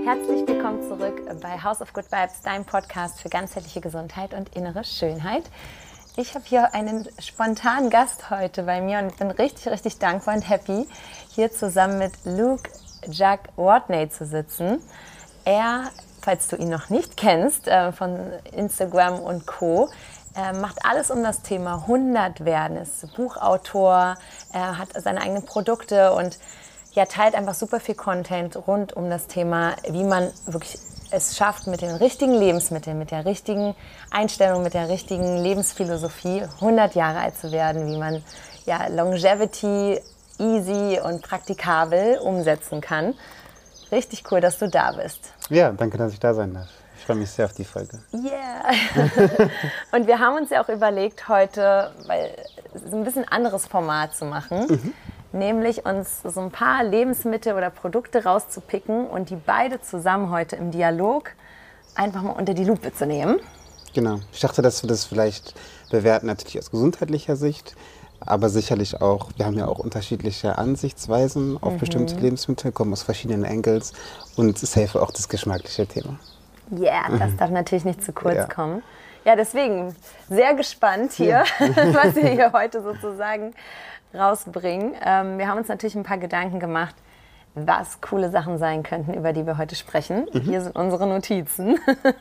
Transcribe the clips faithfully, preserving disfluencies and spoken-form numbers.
Herzlich willkommen zurück bei House of Good Vibes, deinem Podcast für ganzheitliche Gesundheit und innere Schönheit. Ich habe hier einen spontanen Gast heute bei mir und bin richtig, richtig dankbar und happy, hier zusammen mit Luke Jack Watney zu sitzen. Er, falls du ihn noch nicht kennst, von Instagram und Co., Er macht alles um das Thema hundert werden, ist Buchautor, er hat seine eigenen Produkte und ja, teilt einfach super viel Content rund um das Thema, wie man wirklich es schafft, mit den richtigen Lebensmitteln, mit der richtigen Einstellung, mit der richtigen Lebensphilosophie hundert Jahre alt zu werden, wie man ja, Longevity easy und praktikabel umsetzen kann. Richtig cool, dass du da bist. Ja, danke, dass ich da sein darf. Ich freue mich sehr auf die Folge. Yeah! Und wir haben uns ja auch überlegt, heute weil, so ein bisschen anderes Format zu machen. Mhm. Nämlich uns so ein paar Lebensmittel oder Produkte rauszupicken und die beide zusammen heute im Dialog einfach mal unter die Lupe zu nehmen. Genau. Ich dachte, dass wir das vielleicht bewerten, natürlich aus gesundheitlicher Sicht, aber sicherlich auch, wir haben ja auch unterschiedliche Ansichtsweisen auf mhm. bestimmte Lebensmittel, kommen aus verschiedenen Angles und safe auch das geschmackliche Thema. Ja, yeah, das darf natürlich nicht zu kurz ja. kommen. Ja, deswegen sehr gespannt hier, ja. was wir hier heute sozusagen rausbringen. Ähm, wir haben uns natürlich ein paar Gedanken gemacht, was coole Sachen sein könnten, über die wir heute sprechen. Mhm. Hier sind unsere Notizen.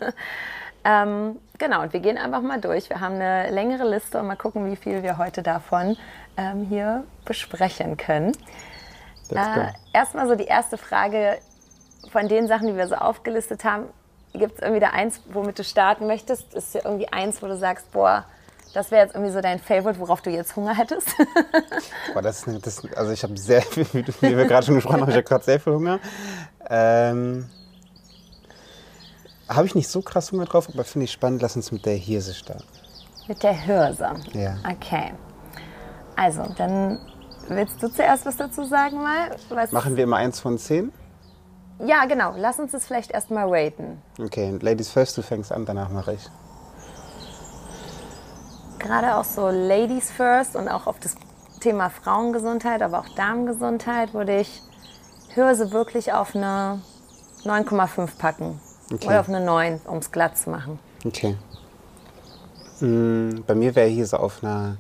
ähm, genau, und wir gehen einfach mal durch. Wir haben eine längere Liste und mal gucken, wie viel wir heute davon ähm, hier besprechen können. Äh, erstmal so die erste Frage von den Sachen, die wir so aufgelistet haben. Gibt es irgendwie da eins, womit du starten möchtest? Ist ja irgendwie eins, wo du sagst, boah, das wäre jetzt irgendwie so dein Favorite, worauf du jetzt Hunger hättest? Boah, das, das, also ich habe sehr viel, wie wir gerade schon gesprochen haben, ich habe gerade sehr viel Hunger. Ähm, habe ich nicht so krass Hunger drauf, aber finde ich spannend. Lass uns mit der Hirse starten. Mit der Hirse? Ja. Okay. Also, dann willst du zuerst was dazu sagen mal? Was Machen wir immer eins von zehn? Ja, genau. Lass uns das vielleicht erstmal raten. Okay, Ladies first, du fängst an, danach mache ich. Gerade auch so Ladies first und auch auf das Thema Frauengesundheit, aber auch Damengesundheit würde ich Hirse wirklich auf eine neun Komma fünf packen. Okay. Oder auf eine neun, um es glatt zu machen. Okay. Mm, bei mir wäre Hirse auf einer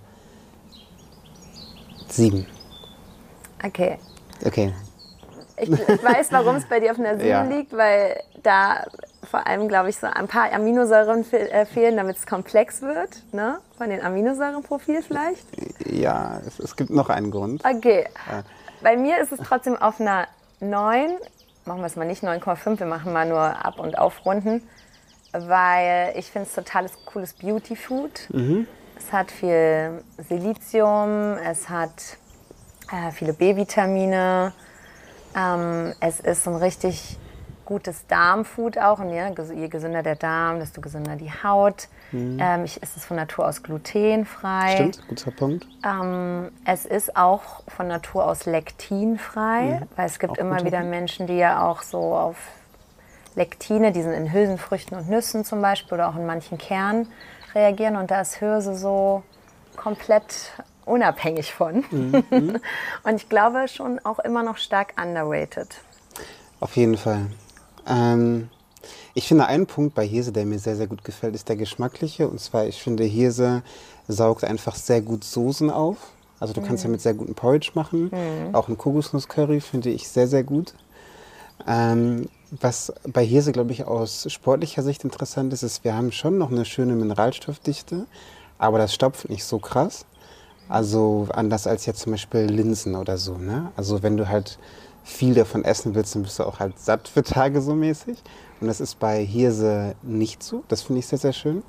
sieben. Okay. Okay. Ich, ich weiß, warum es bei dir auf einer sieben ja. liegt, weil da vor allem, glaube ich, so ein paar Aminosäuren fe- äh, fehlen, damit es komplex wird, ne? Von den Aminosäurenprofil vielleicht? Ja, es, es gibt noch einen Grund. Okay. Ja. Bei mir ist es trotzdem auf einer neun. Machen wir es mal nicht neun Komma fünf, wir machen mal nur ab- und aufrunden, weil ich finde es totales cooles Beauty-Food. Mhm. Es hat viel Silizium, es hat äh, viele B-Vitamine. Ähm, es ist ein richtig gutes Darmfood auch. Und ja, je gesünder der Darm, desto gesünder die Haut. Mhm. Ähm, ich esse es von Natur aus glutenfrei. Stimmt, guter Punkt. Ähm, es ist auch von Natur aus lektinfrei, mhm. weil es gibt auch immer wieder Menschen, die ja auch so auf Lektine, die sind in Hülsenfrüchten und Nüssen zum Beispiel oder auch in manchen Kernen reagieren. Und da ist Hirse so komplett unabhängig von. Mhm. Und ich glaube schon auch immer noch stark underrated. Auf jeden Fall. Ähm, ich finde, ein Punkt bei Hirse, der mir sehr, sehr gut gefällt, ist der geschmackliche. Und zwar, ich finde, Hirse saugt einfach sehr gut Soßen auf. Also du mhm. kannst damit sehr guten Porridge machen. Mhm. Auch ein Kokosnuss-Curry finde ich sehr, sehr gut. Ähm, was bei Hirse, glaube ich, aus sportlicher Sicht interessant ist, ist, wir haben schon noch eine schöne Mineralstoffdichte, aber das stopft nicht so krass. Also anders als jetzt zum Beispiel Linsen oder so, ne? Also wenn du halt viel davon essen willst, dann bist du auch halt satt für Tage so mäßig. Und das ist bei Hirse nicht so. Das finde ich sehr, sehr schön.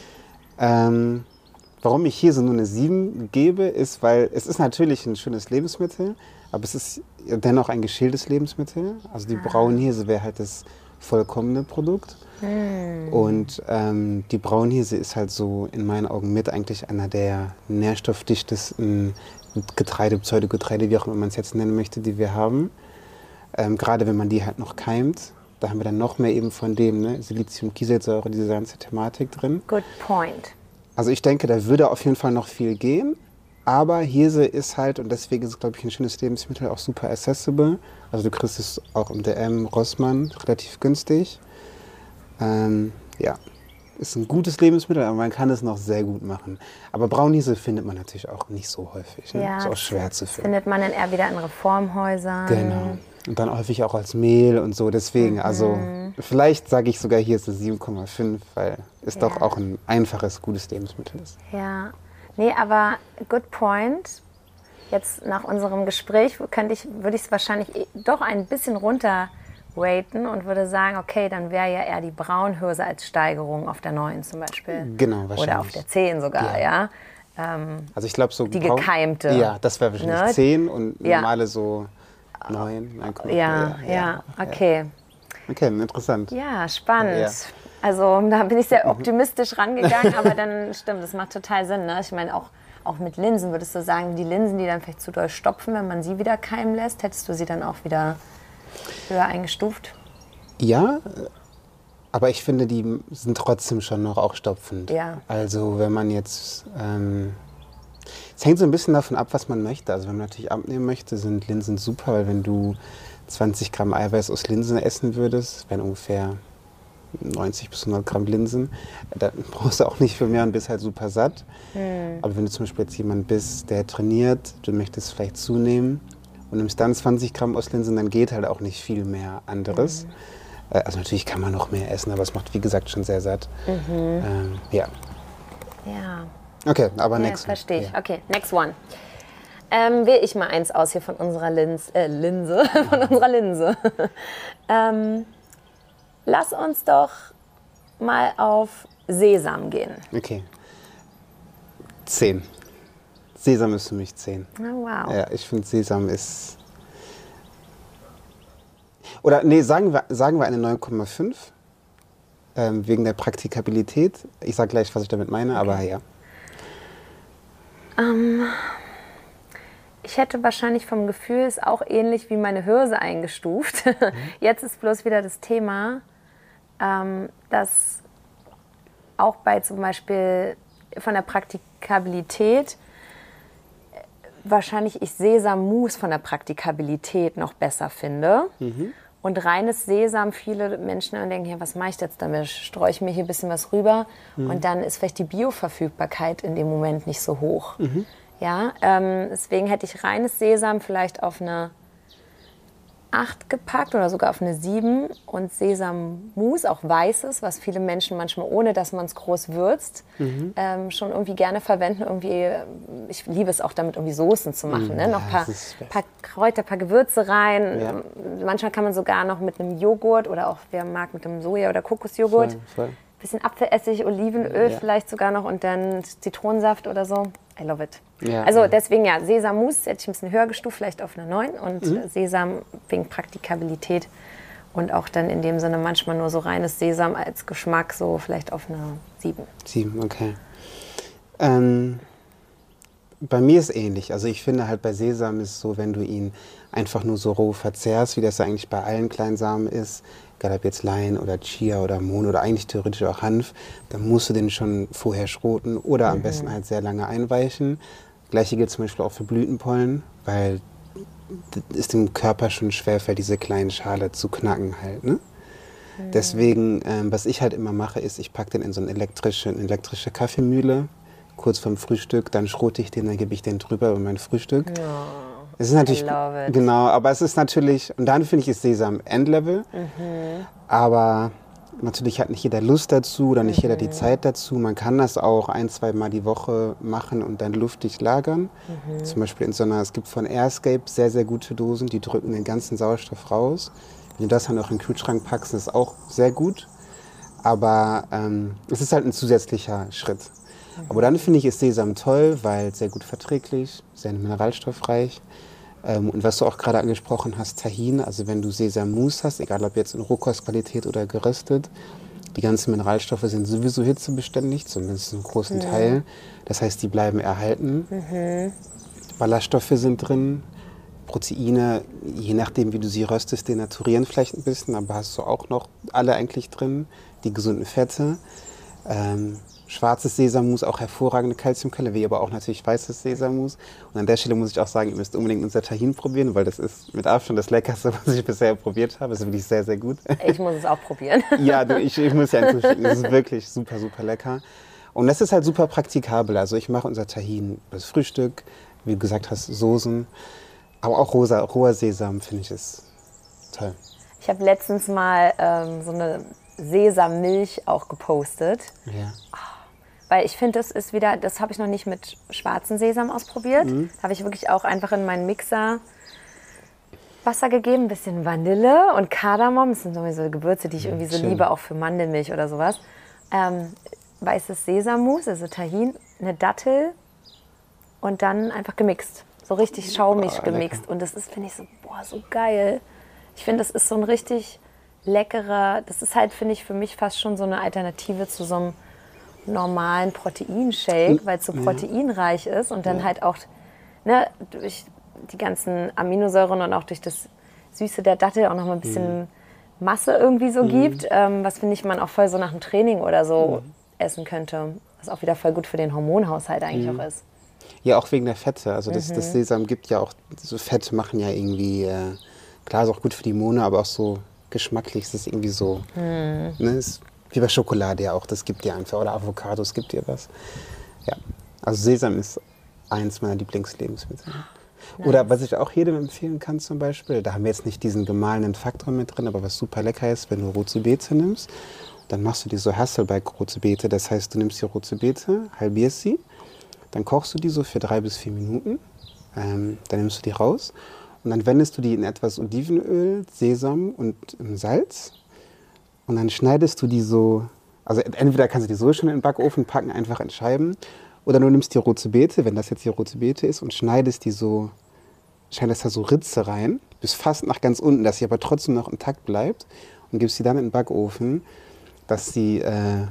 Ähm, warum ich Hirse nur eine sieben gebe, ist, weil es ist natürlich ein schönes Lebensmittel, aber es ist dennoch ein geschältes Lebensmittel. Also die Braunhirse wäre halt das vollkommene Produkt. Mm. Und ähm, die Braunhirse ist halt so in meinen Augen mit eigentlich einer der nährstoffdichtesten Getreide, Pseudogetreide, wie auch immer man es jetzt nennen möchte, die wir haben. Ähm, gerade wenn man die halt noch keimt, da haben wir dann noch mehr eben von dem, ne? Silizium, Kieselsäure, diese ganze Thematik drin. Good point. Also ich denke, da würde auf jeden Fall noch viel gehen. Aber Hirse ist halt, und deswegen ist es, glaube ich, ein schönes Lebensmittel, auch super accessible. Also du kriegst es auch im D M, Rossmann, relativ günstig. Ähm, ja, ist ein gutes Lebensmittel, aber man kann es noch sehr gut machen. Aber Braunhirsel findet man natürlich auch nicht so häufig. Ne? Ja, ist auch schwer zu das finden. findet man dann eher wieder in Reformhäusern. Genau. Und dann häufig auch als Mehl und so. Deswegen, Mhm. also vielleicht sage ich sogar, hier ist es sieben Komma fünf, weil es Ja. doch auch ein einfaches, gutes Lebensmittel ist. Ja, nee, aber good point. Jetzt nach unserem Gespräch könnte ich, würde ich es wahrscheinlich eh- doch ein bisschen runter raten und würde sagen, okay, dann wäre ja eher die Braunhirse als Steigerung auf der neun zum Beispiel. Genau, wahrscheinlich. Oder auf der zehn sogar, ja. Ja. Ähm, Also ich glaube so Die Braun- gekeimte. Ja, das wäre wahrscheinlich Ne? zehn und Ja. normale so neun. neun Komma fünf. ja, ja, okay. Okay, interessant. Ja, spannend. Ja. Also da bin ich sehr optimistisch rangegangen, aber dann stimmt, das macht total Sinn. Ne? Ich meine, auch, auch mit Linsen würdest du sagen, die Linsen, die dann vielleicht zu doll stopfen, wenn man sie wieder keimen lässt, hättest du sie dann auch wieder höher eingestuft? Ja, aber ich finde, die sind trotzdem schon noch auch stopfend. Ja. Also wenn man jetzt, ähm, es hängt so ein bisschen davon ab, was man möchte. Also wenn man natürlich abnehmen möchte, sind Linsen super, weil wenn du zwanzig Gramm Eiweiß aus Linsen essen würdest, wären ungefähr neunzig bis hundert Gramm Linsen, dann brauchst du auch nicht viel mehr und bist halt super satt. Hm. Aber wenn du zum Beispiel jetzt jemand bist, der trainiert, du möchtest vielleicht zunehmen und nimmst dann zwanzig Gramm aus Linsen, dann geht halt auch nicht viel mehr anderes. Mhm. Also natürlich kann man noch mehr essen, aber es macht, wie gesagt, schon sehr satt. Mhm. Ähm, ja. Ja. Okay, aber Ja, next one. verstehe ich. Ja. Okay, next one. Ähm, wähle ich mal eins aus hier von unserer Linz, äh, Linse, von unserer Linse. ähm, lass uns doch mal auf Sesam gehen. Okay. Zehn. Sesam ist für mich zehn. Oh, wow. Ja, ich finde Sesam ist... Oder nee, sagen wir, sagen wir eine neun Komma fünf. Ähm, wegen der Praktikabilität. Ich sage gleich, was ich damit meine, aber ja. Ähm, ich hätte wahrscheinlich vom Gefühl, ist auch ähnlich wie meine Hirse eingestuft. Mhm. Jetzt ist bloß wieder das Thema, ähm, dass auch bei zum Beispiel von der Praktikabilität wahrscheinlich ich Sesammus von der Praktikabilität noch besser finde. Mhm. Und reines Sesam, viele Menschen dann denken, ja, was mache ich jetzt damit? Streue ich mir hier ein bisschen was rüber? Mhm. Und dann ist vielleicht die Bioverfügbarkeit in dem Moment nicht so hoch. Mhm. Ja, ähm, deswegen hätte ich reines Sesam vielleicht auf eine acht gepackt oder sogar auf eine sieben und Sesammus, auch weißes, was viele Menschen manchmal, ohne dass man es groß würzt, mhm. ähm, schon irgendwie gerne verwenden. Irgendwie, ich liebe es auch damit, irgendwie Soßen zu machen. Mhm. Ne? Noch ein paar, paar Kräuter, paar Gewürze rein. Ja. Manchmal kann man sogar noch mit einem Joghurt oder auch, wer mag, mit einem Soja- oder Kokosjoghurt. Voll, voll. Bisschen Apfelessig, Olivenöl ja. vielleicht sogar noch und dann Zitronensaft oder so. I love it. Ja, also ja. deswegen ja, Sesammus hätte ich ein bisschen höher gestuft, vielleicht auf eine neun und mhm. Sesam wegen Praktikabilität und auch dann in dem Sinne manchmal nur so reines Sesam als Geschmack so vielleicht auf eine sieben. sieben, okay. Ähm, bei mir ist ähnlich. Also ich finde halt bei Sesam ist es so, wenn du ihn einfach nur so roh verzehrst, wie das eigentlich bei allen Kleinsamen ist, egal ob jetzt Lein oder Chia oder Mohn oder eigentlich theoretisch auch Hanf, dann musst du den schon vorher schroten oder am mhm. besten halt sehr lange einweichen. Gleiche gilt zum Beispiel auch für Blütenpollen, weil es dem Körper schon schwerfällt, diese kleine Schale zu knacken halt. Ne? Mhm. Deswegen, ähm, was ich halt immer mache, ist, ich packe den in so eine elektrische, eine elektrische Kaffeemühle, kurz vorm Frühstück, dann schrote ich den, dann gebe ich den drüber über mein Frühstück. Ja. Es ist natürlich, genau, aber es ist natürlich, und dann finde ich, ist Sesam Endlevel, mhm. aber natürlich hat nicht jeder Lust dazu oder nicht mhm. jeder die Zeit dazu. Man kann das auch ein, zwei Mal die Woche machen und dann luftig lagern. Mhm. Zum Beispiel in so einer, es gibt von Airscape sehr, sehr gute Dosen, die drücken den ganzen Sauerstoff raus. Wenn du das dann auch in den Kühlschrank packst, ist das auch sehr gut. Aber ähm, es ist halt ein zusätzlicher Schritt. Mhm. Aber dann finde ich, ist Sesam toll, weil sehr gut verträglich, sehr mineralstoffreich. Ähm, und was du auch gerade angesprochen hast, Tahin, also wenn du Sesammus hast, egal ob jetzt in Rohkostqualität oder geröstet, die ganzen Mineralstoffe sind sowieso hitzebeständig, zumindest einen großen mhm. Teil. Das heißt, die bleiben erhalten. Mhm. Ballaststoffe sind drin, Proteine, je nachdem wie du sie röstest, denaturieren vielleicht ein bisschen, aber hast du auch noch alle eigentlich drin, die gesunden Fette. Ähm, schwarzes Sesammus auch hervorragende Calciumquelle, wie aber auch natürlich weißes Sesammus. Und an der Stelle muss ich auch sagen, ihr müsst unbedingt unser Tahin probieren, weil das ist mit Abstand das Leckerste, was ich bisher probiert habe. Das ist wirklich sehr, sehr gut. Ich muss es auch probieren. Ja, du, ich, ich muss ja zuschicken. Das ist wirklich super, super lecker. Und das ist halt super praktikabel. Also ich mache unser Tahin das Frühstück, wie du gesagt hast, Soßen. Aber auch rosa, roher Sesam finde ich ist toll. Ich habe letztens mal ähm, so eine Sesammilch auch gepostet. Ja. Weil ich finde, das ist wieder, das habe ich noch nicht mit schwarzem Sesam ausprobiert. Mhm. Da habe ich wirklich auch einfach in meinen Mixer Wasser gegeben, ein bisschen Vanille und Kardamom. Das sind sowieso Gewürze, die ich irgendwie so Schön. liebe, auch für Mandelmilch oder sowas. Ähm, weißes Sesammus, also Tahin, eine Dattel und dann einfach gemixt. So richtig schaumig Boah, gemixt. lecker. Und das ist, finde ich, so, boah, so geil. Ich finde, das ist so ein richtig leckerer, das ist halt, finde ich, für mich fast schon so eine Alternative zu so einem normalen Proteinshake, weil es so proteinreich ist und dann Ja. halt auch ne, durch die ganzen Aminosäuren und auch durch das Süße der Dattel auch noch mal ein bisschen Masse irgendwie so gibt, ähm, was, finde ich, man auch voll so nach dem Training oder so essen könnte, was auch wieder voll gut für den Hormonhaushalt eigentlich auch ist. Ja, auch wegen der Fette. Also das, das Sesam gibt ja auch, so Fette machen ja irgendwie, äh, klar ist auch gut für die Hormone, aber auch so geschmacklich ist es irgendwie so, ne, ist wie bei Schokolade ja auch, das gibt dir einfach, oder Avocados gibt dir was. Ja, also Sesam ist eins meiner Lieblingslebensmittel. Oder was ich auch jedem empfehlen kann zum Beispiel, da haben wir jetzt nicht diesen gemahlenen Faktor mit drin, aber was super lecker ist, wenn du rote Beete nimmst, dann machst du die so Hasselback rote Beete, das heißt, du nimmst die rote Beete, halbierst sie, dann kochst du die so für drei bis vier Minuten, ähm, dann nimmst du die raus und dann wendest du die in etwas Olivenöl, Sesam und ähm, Salz und dann schneidest du die so, also entweder kannst du die so schon in den Backofen packen, einfach in Scheiben, oder du nimmst die rote Beete, wenn das jetzt die rote Beete ist, und schneidest die so, schneidest da so Ritze rein, bis fast nach ganz unten, dass sie aber trotzdem noch intakt bleibt und gibst sie dann in den Backofen, dass sie, äh,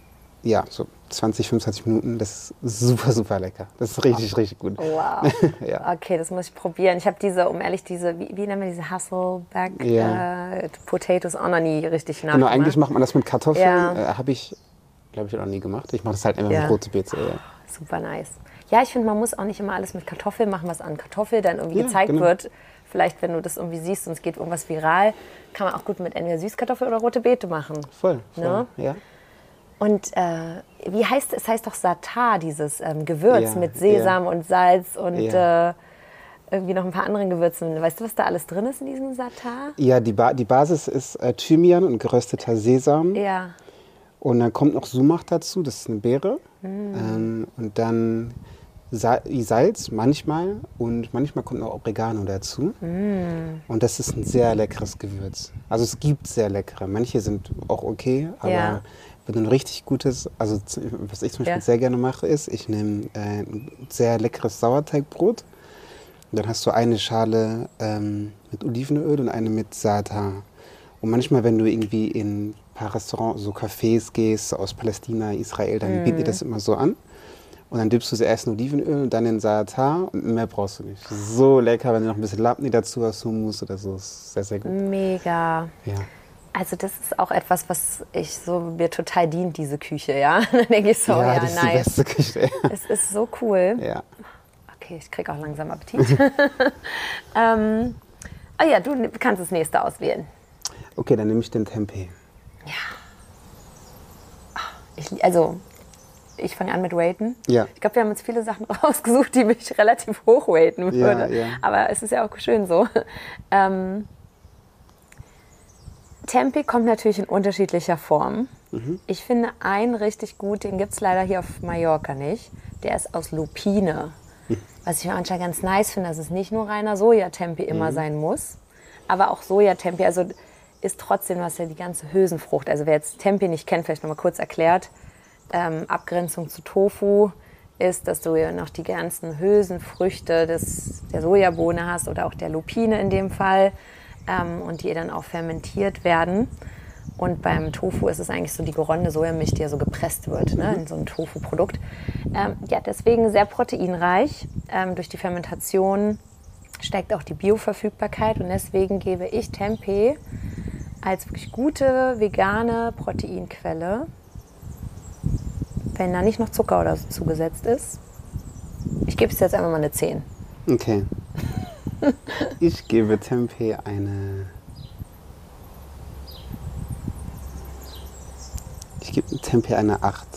ja, so zwanzig, fünfundzwanzig Minuten, das ist super, super lecker. Das ist richtig, richtig gut. Wow. Ja. Okay, das muss ich probieren. Ich habe diese, um ehrlich, diese, wie, wie nennen wir diese Hasselback Ja. äh, Potatoes auch noch nie richtig Genau, nachgemacht. eigentlich macht man das mit Kartoffeln, Ja. äh, habe ich, glaube ich, noch nie gemacht. Ich mache das halt einfach Ja. mit rote Beete. Ja. Super nice. Ja, ich finde, man muss auch nicht immer alles mit Kartoffeln machen, was an Kartoffel dann irgendwie Ja, gezeigt genau. wird. Vielleicht, wenn du das irgendwie siehst und es geht irgendwas viral, kann man auch gut mit entweder Süßkartoffel oder rote Beete machen. Voll, voll, Ne? ja. Und äh, wie heißt es? Heißt doch Satar, dieses ähm, Gewürz Ja, mit Sesam und Salz und Ja. äh, irgendwie noch ein paar anderen Gewürzen. Weißt du, was da alles drin ist in diesem Satar? Ja, die, ba die Basis ist äh, Thymian und gerösteter Sesam. Ja. Und dann kommt noch Sumac dazu, das ist eine Beere. Ähm, und dann Sa Salz manchmal und manchmal kommt noch Oregano dazu. Und das ist ein sehr leckeres Gewürz. Also es gibt sehr leckere. Manche sind auch okay, aber Ja. wenn du ein richtig gutes, also z- was ich zum Beispiel Ja. sehr gerne mache, ist, ich nehme äh, ein sehr leckeres Sauerteigbrot. Und dann hast du eine Schale ähm, mit Olivenöl und eine mit Saatar. Und manchmal, wenn du irgendwie in ein paar Restaurants, so Cafés gehst, aus Palästina, Israel, dann bieten die das immer so an. Und dann dippst du sie erst in Olivenöl und dann in Saatar und mehr brauchst du nicht. So lecker, wenn du noch ein bisschen Labni dazu hast, Hummus oder so, ist sehr, sehr gut. Mega. Ja. Also das ist auch etwas, was ich so mir total dient, diese Küche, ja. Dann denke ich so, ja, ja, das ist die nice. beste Küche. Es ist so cool. Ja. Okay, ich kriege auch langsam Appetit. ähm, oh ja, du kannst das nächste auswählen. Okay, dann nehme ich den Tempeh. Ich, also, ich fange an mit Raten. Ja. Ich glaube, wir haben uns viele Sachen rausgesucht, die mich relativ hoch raten Ja, würde. ja. Aber es ist ja auch schön so. Ähm, Tempeh kommt natürlich in unterschiedlicher Form. Mhm. Ich finde einen richtig gut, den gibt es leider hier auf Mallorca nicht. Der ist aus Lupine. Was ich anscheinend ganz nice finde, dass es nicht nur reiner Sojatempeh immer sein muss, aber auch Sojatempeh, also ist trotzdem, was ja die ganze Hülsenfrucht, also wer jetzt Tempeh nicht kennt, vielleicht noch mal kurz erklärt, ähm, Abgrenzung zu Tofu ist, dass du ja noch die ganzen Hülsenfrüchte des, der Sojabohne hast oder auch der Lupine in dem Fall ähm, und die dann auch fermentiert werden. Und beim Tofu ist es eigentlich so die geronnene Sojamilch, die ja so gepresst wird, ne, in so ein Tofu-Produkt. Ähm, ja, deswegen sehr proteinreich. Ähm, durch die Fermentation steigt auch die Bioverfügbarkeit und deswegen gebe ich Tempeh als wirklich gute vegane Proteinquelle wenn da nicht noch Zucker oder so zugesetzt ist. Ich gebe es jetzt einfach mal eine zehn. Okay. Ich gebe Tempeh eine... Ich gebe Tempeh eine acht.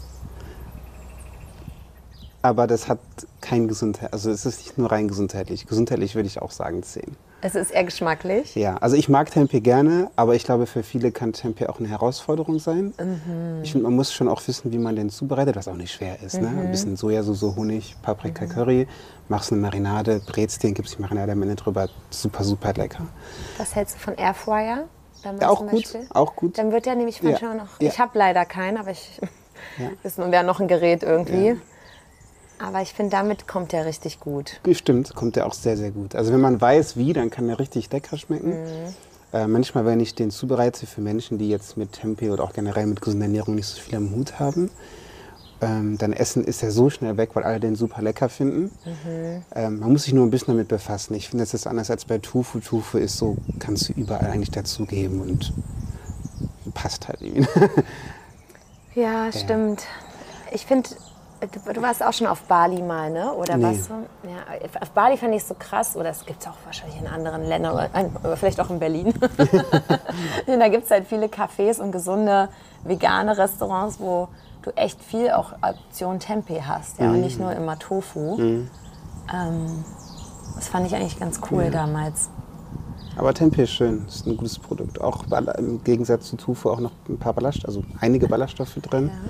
Aber das hat kein Gesundheit, also es ist nicht nur rein gesundheitlich. Gesundheitlich würde ich auch sagen zehn. Es ist eher geschmacklich. Ja, also ich mag Tempeh gerne, aber ich glaube, für viele kann Tempeh auch eine Herausforderung sein. Mhm. Ich finde, man muss schon auch wissen, wie man den zubereitet, was auch nicht schwer ist. Mhm. Ne? Ein bisschen Sojasauce, Honig, Paprika, mhm. Curry, machst eine Marinade, brätst den, gibst die Marinade am Ende drüber. Super, super lecker. Was hältst du von Airfryer? Ja, auch gut, auch gut. Dann wird der nämlich manchmal ja. noch, ja. ich habe leider keinen, aber ich, ja. ist nun ja noch ein Gerät irgendwie. Ja. Aber ich finde, damit kommt der richtig gut. Stimmt, kommt der auch sehr, sehr gut. Also wenn man weiß, wie, dann kann der richtig lecker schmecken. Mhm. Äh, manchmal, wenn ich den zubereite für Menschen, die jetzt mit Tempeh oder auch generell mit gesunder Ernährung nicht so viel am Hut haben, ähm, dann essen ist er so schnell weg, weil alle den super lecker finden. Mhm. Ähm, man muss sich nur ein bisschen damit befassen. Ich finde, das ist anders als bei Tofu. Tofu ist so, kannst du überall eigentlich dazugeben und passt halt irgendwie. Ja, ja, stimmt. Ich finde... Du, du warst auch schon auf Bali mal, ne? Oder nee. was? Ja, auf Bali fand ich es so krass, oder es gibt es auch wahrscheinlich in anderen Ländern, oder, oder vielleicht auch in Berlin. Da gibt es halt viele Cafés und gesunde vegane Restaurants, wo du echt viel auch Option Tempeh hast, ja, mhm. und nicht nur immer Tofu. Mhm. Ähm, das fand ich eigentlich ganz cool ja. damals. Aber Tempeh ist schön, ist ein gutes Produkt. Auch im Gegensatz zu Tofu auch noch ein paar Ballast, also einige Ballaststoffe drin. Ja.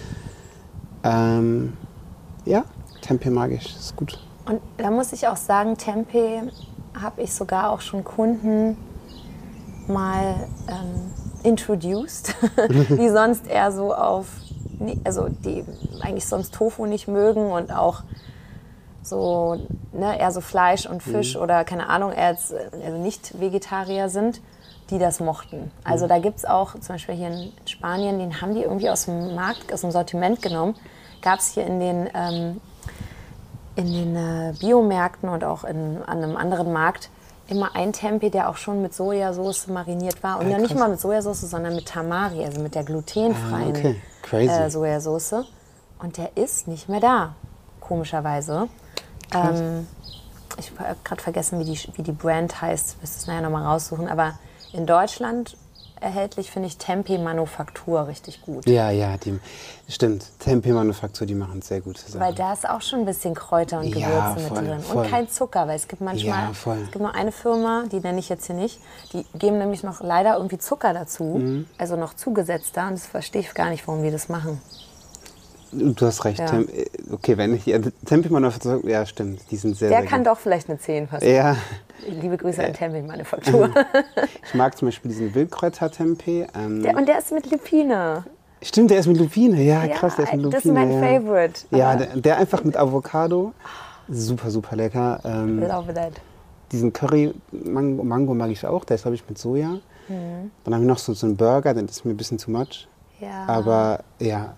Ähm, ja, Tempeh mag ich, ist gut. Und da muss ich auch sagen, Tempeh habe ich sogar auch schon Kunden mal ähm, introduced, die sonst eher so auf, also die eigentlich sonst Tofu nicht mögen und auch so, ne, eher so Fleisch und Fisch mhm. oder keine Ahnung, eher als, also nicht Vegetarier sind, die das mochten. Also mhm. da gibt es auch, zum Beispiel hier in Spanien, den haben die irgendwie aus dem Markt, aus dem Sortiment genommen. Gab es hier in den, ähm, in den äh, Biomärkten und auch in, an einem anderen Markt immer ein Tempeh, der auch schon mit Sojasauce mariniert war. Und ja, nicht mal mit Sojasauce, sondern mit Tamari, also mit der glutenfreien ah, okay. Crazy. Äh, Sojasauce. Und der ist nicht mehr da, komischerweise. Ähm, ich habe gerade vergessen, wie die, wie die Brand heißt. Ich müsste es nachher nochmal raussuchen. Aber in Deutschland erhältlich finde ich Tempeh Manufaktur richtig gut. Ja, ja, die, stimmt. Tempeh Manufaktur, die machen sehr gute Sachen. Weil da ist auch schon ein bisschen Kräuter und Gewürze ja, mit voll, drin. voll. Und kein Zucker, weil es gibt manchmal, ja, voll. es gibt nur eine Firma, die nenne ich jetzt hier nicht, die geben nämlich noch leider irgendwie Zucker dazu, mhm. also noch zugesetzter. Und das verstehe ich gar nicht, warum die das machen. Du hast recht. Ja. Tem okay, wenn ich ja, Tempeh Manufaktur, ja stimmt, die sind sehr, Der sehr kann gut. doch vielleicht eine zehn passen. Ja. Liebe Grüße ja. an Tempeh Manufaktur. Ich mag zum Beispiel diesen Wildkräuter-Tempeh. Ähm der, und der ist mit Lupine. Stimmt, der ist mit Lupine. Ja, ja, krass, der ist mit Lupine. Das ist mein ja. Favorite. Ja, der, der einfach mit Avocado. Super, super lecker. Ähm, Love that. Diesen Curry Mango, Mango mag ich auch. Der ist, glaube ich, mit Soja. Mhm. Dann habe ich noch so, so einen Burger, der ist mir ein bisschen too much. Ja. Aber ja.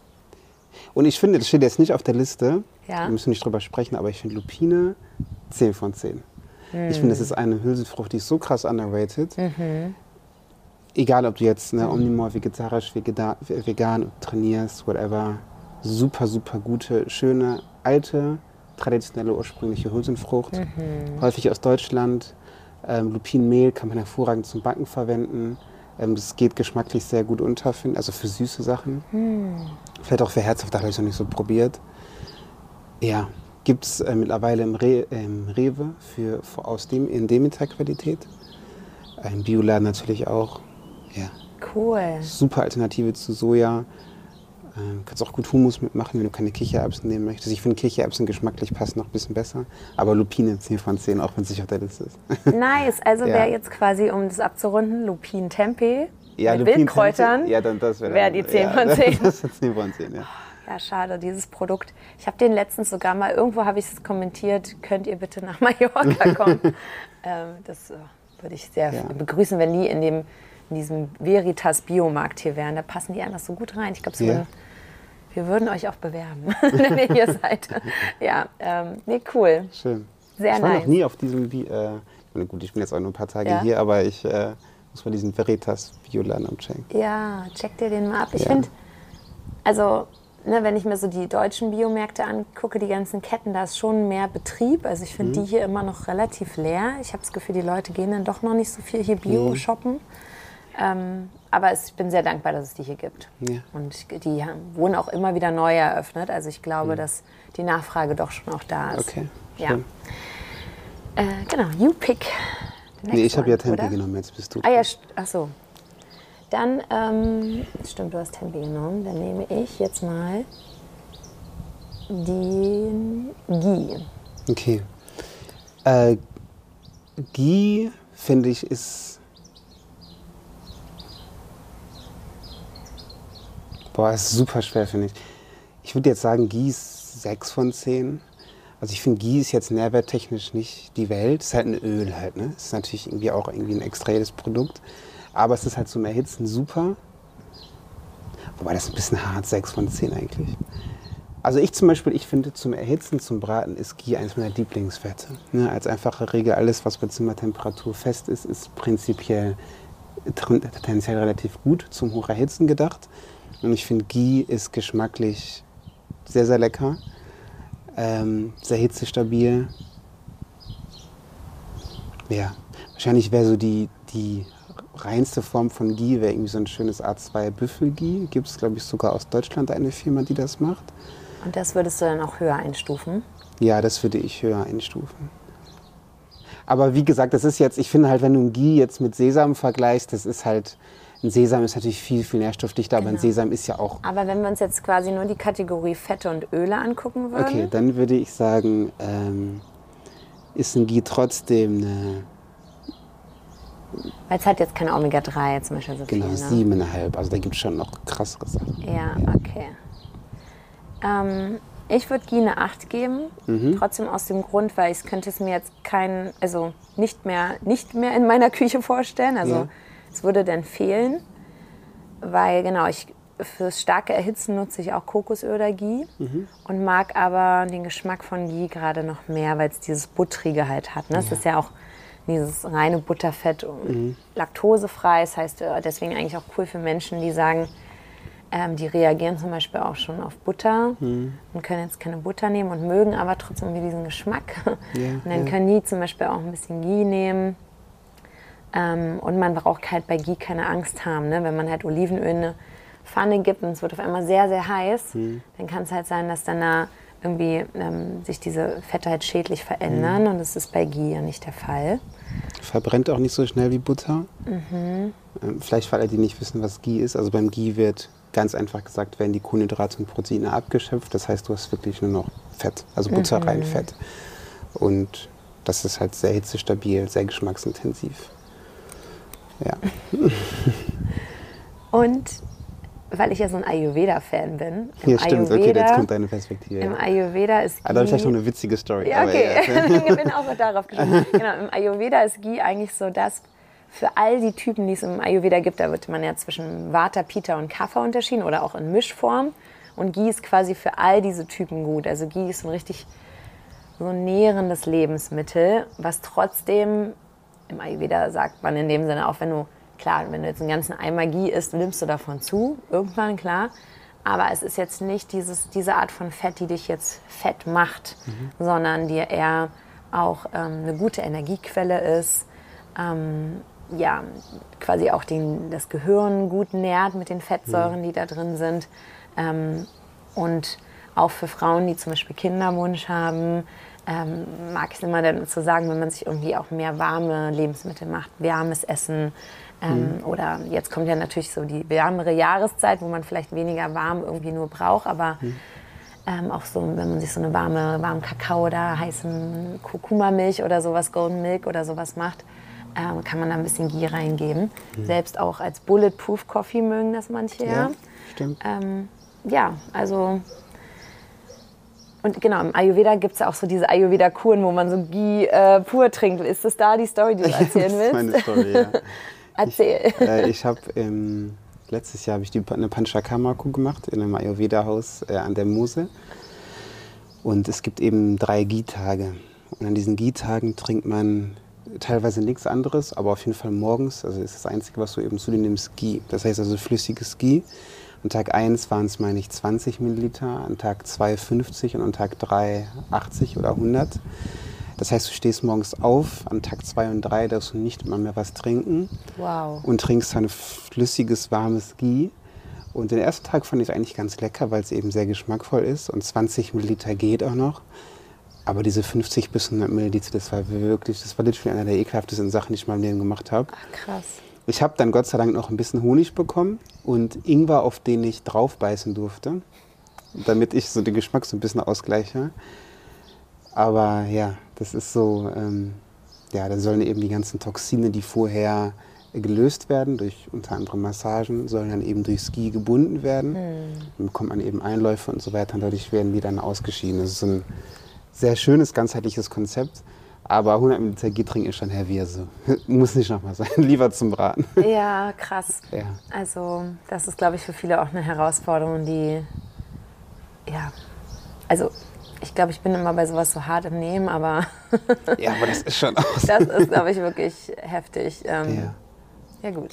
Und ich finde, das steht jetzt nicht auf der Liste. Ja. Wir müssen nicht drüber sprechen, aber ich finde Lupine zehn von zehn. Mhm. Ich finde, das ist eine Hülsenfrucht, die ist so krass underrated. Mhm. Egal, ob du jetzt ne, omnivor, vegetarisch, vegan trainierst, whatever. Super, super gute, schöne, alte, traditionelle, ursprüngliche Hülsenfrucht. Mhm. Häufig aus Deutschland. Ähm, Lupinenmehl kann man hervorragend zum Backen verwenden. Ähm, das geht geschmacklich sehr gut unter, also für süße Sachen. Mhm. Vielleicht auch für herzhaft, da habe ich es noch nicht so probiert. Ja, gibt es äh, mittlerweile im, Re im Rewe für, für, aus dem, in Demeter-Qualität. Im Bioladen natürlich auch. Ja. Cool. Super Alternative zu Soja. Ähm, kannst auch gut Hummus mitmachen, wenn du keine Kichererbsen nehmen möchtest. Ich finde Kichererbsen geschmacklich passen noch ein bisschen besser. Aber Lupine zehn von zehn, auch wenn es nicht auf der Liste ist. Nice, also ja. wäre jetzt quasi, um das abzurunden, Lupin Tempeh ja, mit Lupin Wildkräutern, ja, dann das wäre wär die zehn von zehn. Das ist zehn von zehn, ja. Ja, schade, dieses Produkt. Ich habe den letztens sogar mal, irgendwo habe ich es kommentiert, könnt ihr bitte nach Mallorca kommen. ähm, das äh, würde ich sehr ja. begrüßen, wenn die in, dem, in diesem Veritas Biomarkt hier wären. Da passen die einfach so gut rein. Ich glaube, so ja. wir würden euch auch bewerben, wenn ihr hier seid. Ja, ähm, nee, cool. Schön. Sehr ich war nice. noch nie auf diesem, Bi äh, gut, ich bin jetzt auch nur ein paar Tage ja. hier, aber ich äh, muss mal diesen Veritas Bioladen am checken. Ja, check dir den mal ab. Ich ja. finde, also ne, wenn ich mir so die deutschen Biomärkte angucke, die ganzen Ketten, da ist schon mehr Betrieb. Also ich finde mhm. die hier immer noch relativ leer. Ich habe das Gefühl, die Leute gehen dann doch noch nicht so viel hier Bio mhm. shoppen. Ähm, aber es, ich bin sehr dankbar, dass es die hier gibt. Ja. Und die haben, wurden auch immer wieder neu eröffnet. Also ich glaube, mhm. dass die Nachfrage doch schon auch da ist. Okay, ja. Äh, genau, you pick. Nee, ich habe ja Tempe genommen, jetzt bist du. Ah ja, ach so. Dann, ähm, stimmt, du hast Tempe genommen. Dann nehme ich jetzt mal den Ghee. Okay. Äh, Ghee, finde ich, ist... Boah, ist super schwer, finde ich. Ich würde jetzt sagen, Ghee ist sechs von zehn. Also ich finde, Ghee ist jetzt nährwerttechnisch nicht die Welt. Es ist halt ein Öl halt, ne? Es ist natürlich irgendwie auch irgendwie ein extrahielles Produkt. Aber es ist halt zum Erhitzen super. Wobei das ist ein bisschen hart, sechs von zehn eigentlich. Also ich zum Beispiel, ich finde zum Erhitzen, zum Braten ist Ghee eines meiner Lieblingsfette. Ne? Als einfache Regel, alles was bei Zimmertemperatur fest ist, ist prinzipiell tendenziell relativ gut zum Hocherhitzen gedacht. Und ich finde, Ghee ist geschmacklich sehr, sehr lecker. Ähm, sehr hitzestabil. Ja, wahrscheinlich wäre so die, die reinste Form von Ghee wäre irgendwie so ein schönes A zwei Büffel-Ghee. Gibt es, glaube ich, sogar aus Deutschland eine Firma, die das macht. Und das würdest du dann auch höher einstufen? Ja, das würde ich höher einstufen. Aber wie gesagt, das ist jetzt, ich finde halt, wenn du ein Ghee jetzt mit Sesam vergleichst, das ist halt, ein Sesam ist natürlich viel, viel nährstoffdichter, aber genau. ein Sesam ist ja auch... Aber wenn wir uns jetzt quasi nur die Kategorie Fette und Öle angucken würden? Okay, dann würde ich sagen, ähm, ist ein Ghee trotzdem eine... Weil es hat jetzt keine Omega drei zum Beispiel so genau, viel, ne? siebeneinhalb. Also da gibt es schon noch krassere Sachen. Ja, ja. okay. Ähm, ich würde Ghee eine acht geben. Mhm. Trotzdem aus dem Grund, weil ich könnte es mir jetzt kein, also nicht mehr, nicht mehr in meiner Küche vorstellen. Also ja. es würde dann fehlen. Weil genau, ich fürs starke Erhitzen nutze ich auch Kokosöl oder Ghee. Mhm. Und mag aber den Geschmack von Ghee gerade noch mehr, weil es dieses Buttrige halt hat. Ne? Es ja. ist ja auch dieses reine Butterfett und mhm. laktosefrei. Das heißt, deswegen eigentlich auch cool für Menschen, die sagen, ähm, die reagieren zum Beispiel auch schon auf Butter mhm. und können jetzt keine Butter nehmen und mögen aber trotzdem irgendwie diesen Geschmack. Ja, und dann ja. können die zum Beispiel auch ein bisschen Ghee nehmen. Ähm, und man braucht halt bei Ghee keine Angst haben. Ne? Wenn man halt Olivenöl in eine Pfanne gibt und es wird auf einmal sehr, sehr heiß, mhm. dann kann es halt sein, dass dann da irgendwie ähm, sich diese Fette halt schädlich verändern. Mhm. Und das ist bei Ghee ja nicht der Fall. Verbrennt auch nicht so schnell wie Butter. Mhm. Ähm, vielleicht für alle, die nicht wissen, was Ghee ist. Also beim Ghee wird ganz einfach gesagt, werden die Kohlenhydrate und Proteine abgeschöpft. Das heißt, du hast wirklich nur noch Fett, also Butter mhm. rein Fett. Und das ist halt sehr hitzestabil, sehr geschmacksintensiv. Ja. Und weil ich ja so ein Ayurveda-Fan bin. Hier stimmt, Ayurveda, okay, jetzt kommt deine Perspektive. Im ja. Ayurveda ist Ghee... Ah, da habe ich vielleicht noch eine witzige Story. Ja, okay, ja. Ich bin auch darauf geschaut. Genau, im Ayurveda ist Ghee eigentlich so das, für all die Typen, die es im Ayurveda gibt, da wird man ja zwischen Vata, Pitta und Kapha unterschieden oder auch in Mischform. Und Ghee ist quasi für all diese Typen gut. Also Ghee ist ein richtig so ein nährendes Lebensmittel, was trotzdem, im Ayurveda sagt man in dem Sinne auch, wenn du klar, wenn du jetzt einen ganzen Eimer Ghee isst, nimmst du davon zu, irgendwann, klar. Aber es ist jetzt nicht dieses, diese Art von Fett, die dich jetzt fett macht, mhm. sondern die eher auch ähm, eine gute Energiequelle ist, ähm, ja, quasi auch den, das Gehirn gut nährt mit den Fettsäuren, mhm. die da drin sind. Ähm, und auch für Frauen, die zum Beispiel Kinderwunsch haben, ähm, mag ich es immer dann zu sagen, wenn man sich irgendwie auch mehr warme Lebensmittel macht, warmes Essen, Ähm, mhm. Oder jetzt kommt ja natürlich so die wärmere Jahreszeit, wo man vielleicht weniger warm irgendwie nur braucht, aber mhm. ähm, auch so, wenn man sich so eine warme, warmen Kakao oder heißen Kurkuma-Milch oder sowas, Golden Milk oder sowas macht, ähm, kann man da ein bisschen Ghee reingeben. Mhm. Selbst auch als Bulletproof Coffee mögen das manche ja. Ja, stimmt. Ähm, ja, also... Und genau, im Ayurveda gibt es ja auch so diese Ayurveda-Kuren, wo man so Ghee äh, pur trinkt. Ist das da die Story, die du erzählen willst? Das ist meine Story, ja. Erzähl. Ich, äh, ich habe ähm, letztes Jahr habe ich die, eine Panchakarma-Kur gemacht in einem Ayurveda-Haus äh, an der Mosel. Und es gibt eben drei Ghee-Tage. Und an diesen Ghee-Tagen trinkt man teilweise nichts anderes, aber auf jeden Fall morgens, also ist das Einzige, was du eben zu dir nimmst, Ghee. Das heißt also flüssiges Ghee. An Tag eins waren es, meine ich, zwanzig Milliliter, an Tag zwei fünfzig und an Tag drei achtzig oder hundert. Das heißt, du stehst morgens auf, an Tag zwei und drei darfst du nicht immer mehr was trinken. Wow. Und trinkst ein flüssiges, warmes Ghee. Und den ersten Tag fand ich es eigentlich ganz lecker, weil es eben sehr geschmackvoll ist. Und zwanzig Milliliter geht auch noch. Aber diese fünfzig bis hundert Milliliter, das war wirklich, das war literally einer der ekelhaftesten Sachen, die ich in meinem Leben gemacht habe. Ach, krass. Ich habe dann Gott sei Dank noch ein bisschen Honig bekommen und Ingwer, auf den ich drauf beißen durfte, damit ich so den Geschmack so ein bisschen ausgleiche. Aber ja, das ist so, ähm, ja, da sollen eben die ganzen Toxine, die vorher gelöst werden, durch unter anderem Massagen, sollen dann eben durchs Ghee gebunden werden. Mhm. Dann bekommt man eben Einläufe und so weiter und dadurch werden die dann ausgeschieden. Das ist ein sehr schönes, ganzheitliches Konzept. Aber hundert Milliliter Ghee trinken ist schon heavy, also muss nicht nochmal sein, lieber zum Braten. Ja, krass. Ja. Also das ist, glaube ich, für viele auch eine Herausforderung, die, ja, also ich glaube, ich bin immer bei sowas so hart im Nehmen, aber ja, aber das ist schon auch so. Das ist, glaube ich, wirklich heftig. Ähm, ja. ja, gut.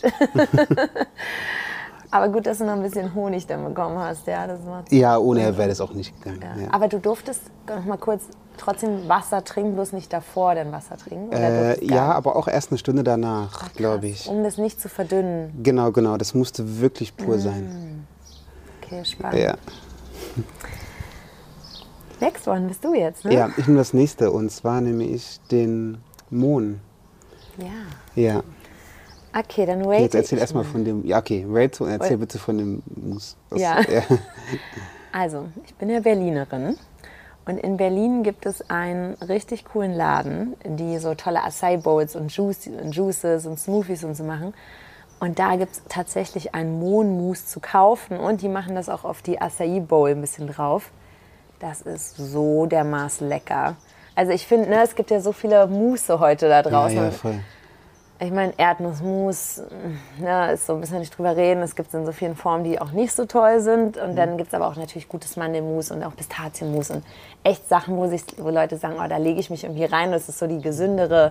Aber gut, dass du noch ein bisschen Honig dann bekommen hast. Ja, das macht ja, ohne wäre das auch nicht gegangen. Ja. Ja. Aber du durftest noch mal kurz trotzdem Wasser trinken, bloß nicht davor denn Wasser trinken? Äh, ja, aber auch erst eine Stunde danach, glaube ich. Um das nicht zu verdünnen. Genau, genau. Das musste wirklich pur mm. sein. Okay, spannend. Ja. Next one bist du jetzt, ne? Ja, ich nehme das nächste. Und zwar nehme ich den Mohn. Ja. Ja. Okay, dann rate Jetzt erzähl erstmal von dem, ja okay, rate und erzähl bitte von dem Mousse. Was, ja. ja. Also, ich bin ja Berlinerin und in Berlin gibt es einen richtig coolen Laden, die so tolle Acai Bowls und, Juice, und Juices und Smoothies und so machen. Und da gibt es tatsächlich einen Mohnmousse zu kaufen und die machen das auch auf die Acai Bowl ein bisschen drauf. Das ist so dermaßen lecker. Also ich finde, ne, es gibt ja so viele Mousse heute da draußen. Ja, ja, voll. Ich meine, Erdnussmus, ne, ist so ein bisschen nicht drüber reden. Es gibt es in so vielen Formen, die auch nicht so toll sind. Und dann gibt es aber auch natürlich gutes Mandelmus und auch Pistazienmus und echt Sachen, wo, sich, wo Leute sagen, oh, da lege ich mich irgendwie rein. Das ist so die gesündere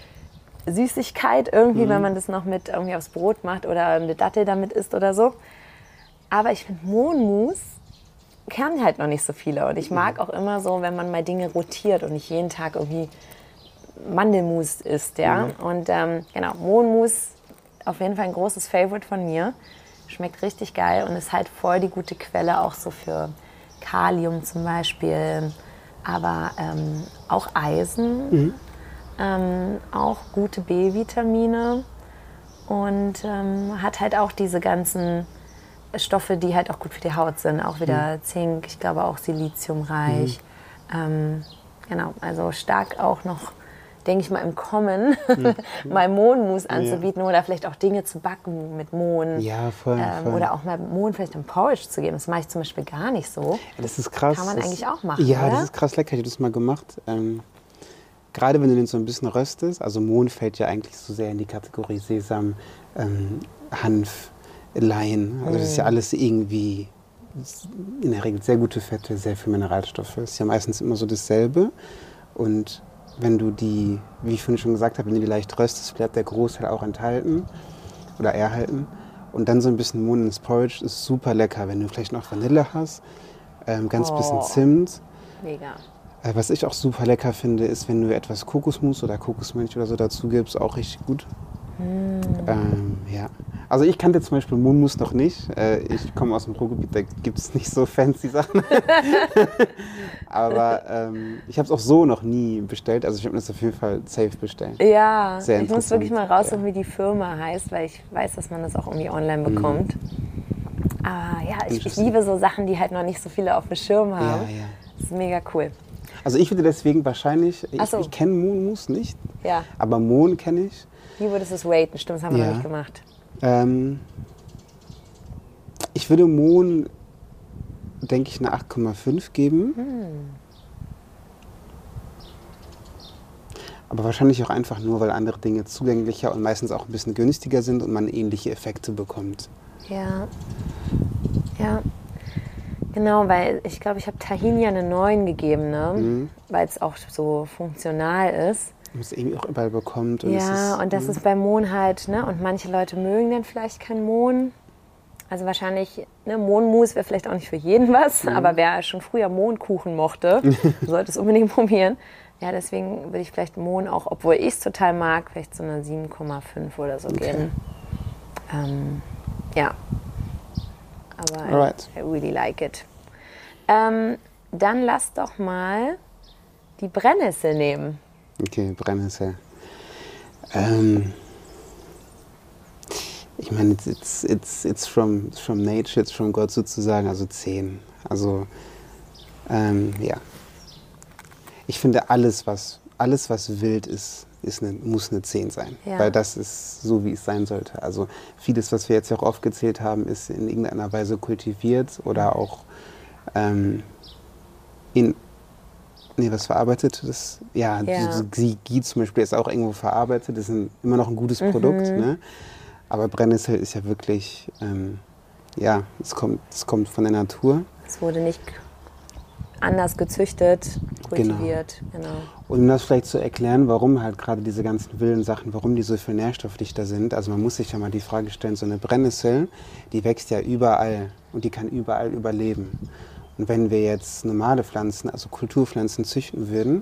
Süßigkeit irgendwie, mhm. wenn man das noch mit irgendwie aufs Brot macht oder eine Dattel damit isst oder so. Aber ich finde, Mohnmus kennen halt noch nicht so viele. Und ich mag auch immer so, wenn man mal Dinge rotiert und nicht jeden Tag irgendwie Mandelmus isst, ja. Mhm. Und ähm, genau, Mohnmus, auf jeden Fall ein großes Favorite von mir. Schmeckt richtig geil und ist halt voll die gute Quelle auch so für Kalium zum Beispiel, aber ähm, auch Eisen, mhm. ähm, auch gute B-Vitamine und ähm, hat halt auch diese ganzen Stoffe, die halt auch gut für die Haut sind, auch wieder mhm. Zink, ich glaube auch siliziumreich. Mhm. Ähm, genau, also stark auch noch, denke ich mal, im Kommen, mhm. mal Mohnmus anzubieten ja. oder vielleicht auch Dinge zu backen mit Mohn. Ja, voll, ähm, voll. Oder auch mal Mohn vielleicht im Porridge zu geben. Das mache ich zum Beispiel gar nicht so. Ja, das ist krass. Kann man das, eigentlich auch machen, Ja, oder? das ist krass lecker. Ich habe das mal gemacht. Ähm, gerade wenn du den so ein bisschen röstest, also Mohn fällt ja eigentlich so sehr in die Kategorie Sesam, ähm, Hanf, Lein. Also das ist ja alles irgendwie in der Regel sehr gute Fette, sehr viel Mineralstoffe. Das ist ja meistens immer so dasselbe. Und wenn du die, wie ich vorhin schon gesagt habe, wenn du die leicht röstest, bleibt der Großteil auch enthalten oder erhalten. Und dann so ein bisschen Mohn ins Porridge ist super lecker, wenn du vielleicht noch Vanille hast, ähm, ganz oh, bisschen Zimt. Mega. Äh, was ich auch super lecker finde, ist, wenn du etwas Kokosmus oder Kokosmilch oder so dazu gibst, auch richtig gut. Mm. Ähm, ja. Also ich kannte zum Beispiel Mohnmus noch nicht. Äh, ich komme aus dem Ruhrgebiet, da gibt es nicht so fancy Sachen. Aber ähm, ich habe es auch so noch nie bestellt. Also ich habe das auf jeden Fall safe bestellt. Ja, Sehr ich muss wirklich mal raus, ja. wie die Firma heißt, weil ich weiß, dass man das auch irgendwie online bekommt. Mhm. Aber ja, ich, ich liebe so Sachen, die halt noch nicht so viele auf dem Schirm haben. Ja, ja. Das ist mega cool. Also ich würde deswegen wahrscheinlich, ich, so. ich kenne Mohnmus nicht, ja. aber Mohn kenne ich. Wie würdest du es raten? Stimmt, das haben wir ja. noch nicht gemacht. Ähm, ich würde Mohn, denke ich, eine acht Komma fünf geben. Hm. Aber wahrscheinlich auch einfach nur, weil andere Dinge zugänglicher und meistens auch ein bisschen günstiger sind und man ähnliche Effekte bekommt. Ja, ja. Genau, weil ich glaube, ich habe Tahini eine neun gegeben, ne? Mhm. Weil es auch so funktional ist. Man es irgendwie auch überall bekommt. Und ja, es ist, und das mh. ist bei Mohn halt, ne? Und manche Leute mögen dann vielleicht keinen Mohn. Also wahrscheinlich, ne, Mohnmus wäre vielleicht auch nicht für jeden was, mhm. aber wer schon früher Mohnkuchen mochte, sollte es unbedingt probieren. Ja, deswegen würde ich vielleicht Mohn auch, obwohl ich es total mag, vielleicht so eine sieben Komma fünf oder so okay. geben. Ähm, ja, aber Alright. I, I really like it. Ähm, dann lass doch mal die Brennnessel nehmen. Okay, Brennnessel. Ähm, ich meine, it's, it's, it's, it's, from, it's from nature, it's from God sozusagen, also zehn. Also, ähm, ja. Ich finde, alles, was, alles, was wild ist, ist eine, muss eine zehn sein. Ja. Weil das ist so, wie es sein sollte. Also vieles, was wir jetzt auch aufgezählt haben, ist in irgendeiner Weise kultiviert oder auch ähm, in, nee, was verarbeitet. Das, ja, ja. Ghee zum Beispiel ist auch irgendwo verarbeitet. Das ist ein, immer noch ein gutes mhm. Produkt. Ne? Aber Brennnessel ist ja wirklich, ähm, ja, es kommt, es kommt von der Natur. Es wurde nicht anders gezüchtet, kultiviert. Genau. Genau. Und um das vielleicht zu erklären, warum halt gerade diese ganzen wilden Sachen, warum die so viel nährstoffdichter sind. Also man muss sich ja mal die Frage stellen, so eine Brennnessel, die wächst ja überall und die kann überall überleben. Und wenn wir jetzt normale Pflanzen, also Kulturpflanzen züchten würden,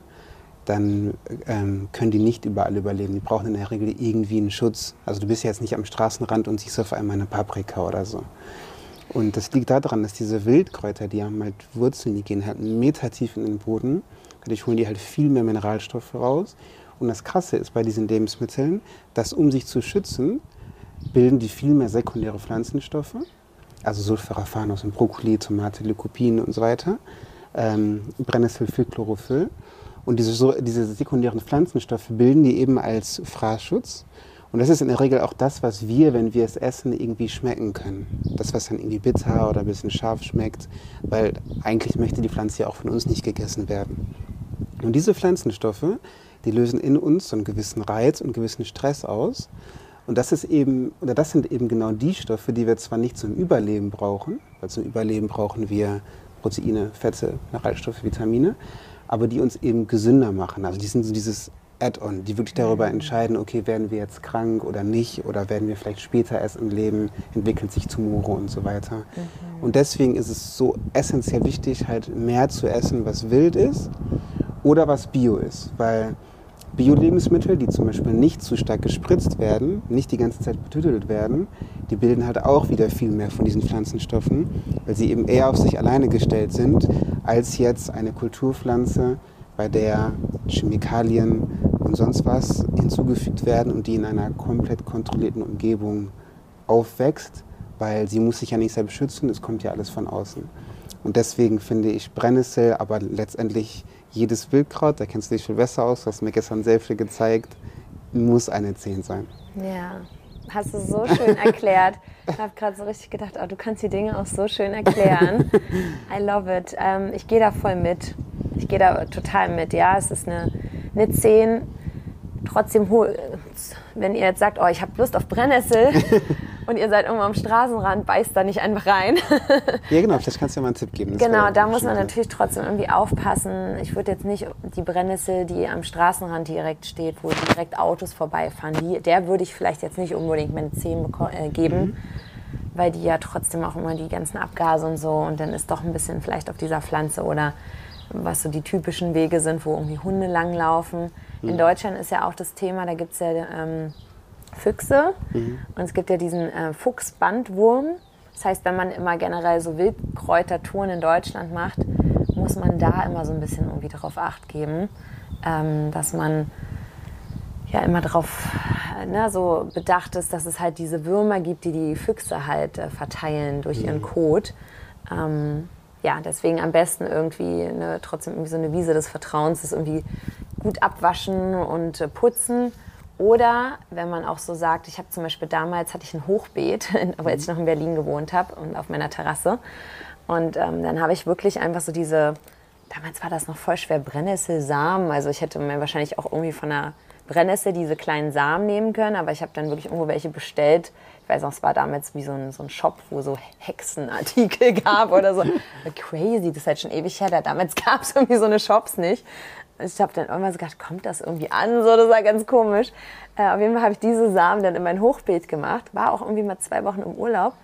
dann ähm, können die nicht überall überleben. Die brauchen in der Regel irgendwie einen Schutz. Also du bist ja jetzt nicht am Straßenrand und siehst auf einmal eine Paprika oder so. Und das liegt daran, dass diese Wildkräuter, die haben halt Wurzeln, die gehen halt einen Meter tief in den Boden. Dadurch holen die halt viel mehr Mineralstoffe raus. Und das Krasse ist bei diesen Lebensmitteln, dass um sich zu schützen, bilden die viel mehr sekundäre Pflanzenstoffe. Also Sulforaphanos und Brokkoli, Tomate, Lycopin und so weiter. Ähm, Brennnessel für Chlorophyll. Und diese, so, diese sekundären Pflanzenstoffe bilden die eben als Fraßschutz. Und das ist in der Regel auch das, was wir, wenn wir es essen, irgendwie schmecken können. Das, was dann irgendwie bitter oder ein bisschen scharf schmeckt, weil eigentlich möchte die Pflanze ja auch von uns nicht gegessen werden. Und diese Pflanzenstoffe, die lösen in uns so einen gewissen Reiz und einen gewissen Stress aus. Und das ist eben, oder das sind eben genau die Stoffe, die wir zwar nicht zum Überleben brauchen, weil zum Überleben brauchen wir Proteine, Fette, Mineralstoffe, Vitamine, aber die uns eben gesünder machen. Also die sind so dieses Add-on, die wirklich darüber entscheiden, okay, werden wir jetzt krank oder nicht oder werden wir vielleicht später erst im Leben, entwickeln sich Tumore und so weiter. Mhm. Und deswegen ist es so essentiell wichtig, halt mehr zu essen, was wild ist oder was bio ist, weil Bio-Lebensmittel, die zum Beispiel nicht zu stark gespritzt werden, nicht die ganze Zeit betüttelt werden, die bilden halt auch wieder viel mehr von diesen Pflanzenstoffen, weil sie eben eher auf sich alleine gestellt sind, als jetzt eine Kulturpflanze, bei der Chemikalien und sonst was hinzugefügt werden und die in einer komplett kontrollierten Umgebung aufwächst, weil sie muss sich ja nicht selbst schützen, es kommt ja alles von außen. Und deswegen finde ich Brennnessel, aber letztendlich jedes Wildkraut, da kennst du dich viel besser aus, du hast mir gestern sehr viel gezeigt, muss eine zehn sein. Ja, hast du so schön erklärt. Ich habe gerade so richtig gedacht, oh, du kannst die Dinge auch so schön erklären. I love it. Ähm, ich gehe da voll mit. Ich gehe da total mit. Ja, es ist eine, eine zehn. Trotzdem, wenn ihr jetzt sagt, oh, ich habe Lust auf Brennnessel und ihr seid irgendwo am Straßenrand, beißt da nicht einfach rein. Ja, genau, vielleicht kannst du ja mal einen Tipp geben. Das genau, da muss man natürlich trotzdem irgendwie aufpassen. Ich würde jetzt nicht die Brennnessel, die am Straßenrand direkt steht, wo direkt Autos vorbeifahren, die, der würde ich vielleicht jetzt nicht unbedingt meine zehn äh, geben, mhm. weil die ja trotzdem auch immer die ganzen Abgase und so und dann ist doch ein bisschen vielleicht auf dieser Pflanze oder was so die typischen Wege sind, wo irgendwie Hunde langlaufen. Mhm. In Deutschland ist ja auch das Thema, da gibt es ja ähm, Füchse mhm. und es gibt ja diesen äh, Fuchsbandwurm. Das heißt, wenn man immer generell so Wildkräutertouren in Deutschland macht, muss man da immer so ein bisschen irgendwie darauf Acht geben, ähm, dass man ja immer darauf ne, so bedacht ist, dass es halt diese Würmer gibt, die die Füchse halt äh, verteilen durch mhm. ihren Kot. Ähm, Ja, deswegen am besten irgendwie ne, trotzdem irgendwie so eine Wiese des Vertrauens, das irgendwie gut abwaschen und äh, putzen. Oder wenn man auch so sagt, ich habe zum Beispiel damals, hatte ich ein Hochbeet, aber als ich noch in Berlin gewohnt habe und auf meiner Terrasse. Und ähm, dann habe ich wirklich einfach so diese, damals war das noch voll schwer, Brennnesselsamen. Also ich hätte mir wahrscheinlich auch irgendwie von einer Brennnessel diese kleinen Samen nehmen können, aber ich habe dann wirklich irgendwo welche bestellt. Ich weiß noch, es war damals wie so ein, so ein Shop, wo so Hexenartikel gab oder so. Crazy, das ist halt schon ewig her. Da damals gab es irgendwie so eine Shops nicht. Ich habe dann irgendwann so gedacht, kommt das irgendwie an? So, das war ganz komisch. Äh, auf jeden Fall habe ich diese Samen dann in mein Hochbeet gemacht. War auch irgendwie mal zwei Wochen im Urlaub.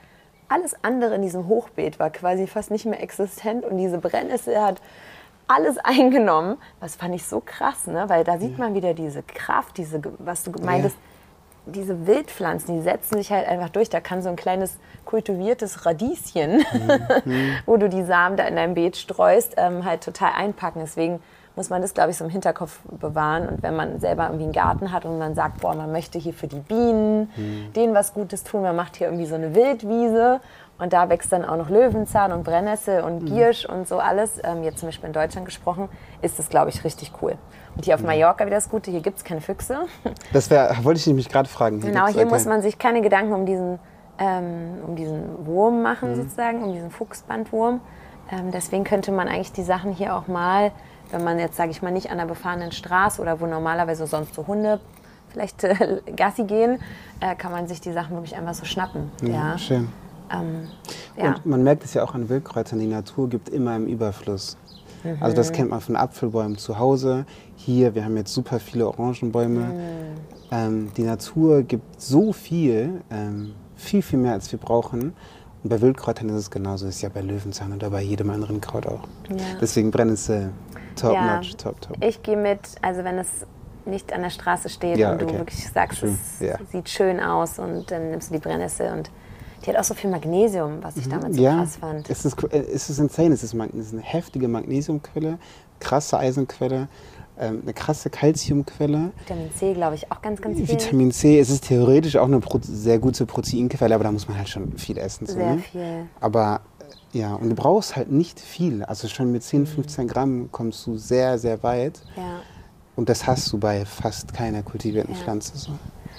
alles andere in diesem Hochbeet war quasi fast nicht mehr existent und diese Brennnessel hat alles eingenommen. Das fand ich so krass, ne? Weil da sieht man wieder diese Kraft, diese, was du meintest, ja. diese Wildpflanzen, die setzen sich halt einfach durch. Da kann so ein kleines kultiviertes Radieschen, mhm. wo du die Samen da in dein Beet streust, ähm, halt total einpacken. Deswegen muss man das, glaube ich, so im Hinterkopf bewahren. Und wenn man selber irgendwie einen Garten hat und man sagt, boah, man möchte hier für die Bienen mhm. denen was Gutes tun, man macht hier irgendwie so eine Wildwiese und da wächst dann auch noch Löwenzahn und Brennnessel und Giersch mhm. und so alles, ähm, jetzt zum Beispiel in Deutschland gesprochen, ist das, glaube ich, richtig cool. Und hier auf Mallorca wieder das Gute, hier gibt es keine Füchse. Das wär, wollte ich mich gerade fragen. Hier genau, hier muss man sich keine Gedanken um diesen, ähm, um diesen Wurm machen, mhm. sozusagen, um diesen Fuchsbandwurm. Ähm, deswegen könnte man eigentlich die Sachen hier auch mal, wenn man jetzt, sage ich mal, nicht an der befahrenen Straße oder wo normalerweise sonst so Hunde vielleicht äh, Gassi gehen, äh, kann man sich die Sachen wirklich einfach so schnappen. Ja, ja. Schön. Ähm, ja. Und man merkt es ja auch an Wildkräutern, die Natur gibt immer im Überfluss. Mhm. Also das kennt man von Apfelbäumen zu Hause. Hier, wir haben jetzt super viele Orangenbäume. Mhm. Ähm, die Natur gibt so viel, ähm, viel, viel mehr, als wir brauchen. Und bei Wildkräutern ist es genauso, das ist ja bei Löwenzahn oder bei jedem anderen Kraut auch. Ja. Deswegen Brennnessel, top ja. notch, top, top. Ich gehe mit, also wenn es nicht an der Straße steht ja, und du okay. wirklich sagst, schön. es ja. sieht schön aus und dann nimmst du die Brennnessel und die hat auch so viel Magnesium, was ich damals so ja, krass fand. Es ist, es ist insane, es ist, es ist eine heftige Magnesiumquelle, krasse Eisenquelle, ähm, eine krasse Calciumquelle. Vitamin C, glaube ich, auch ganz, ganz viel. Vitamin C, es ist theoretisch auch eine Pro- sehr gute Proteinquelle, aber da muss man halt schon viel essen. So, sehr ne? viel. Aber ja, und du brauchst halt nicht viel. Also schon mit zehn, fünfzehn Gramm kommst du sehr, sehr weit. Ja. Und das hast du bei fast keiner kultivierten ja. Pflanze. So.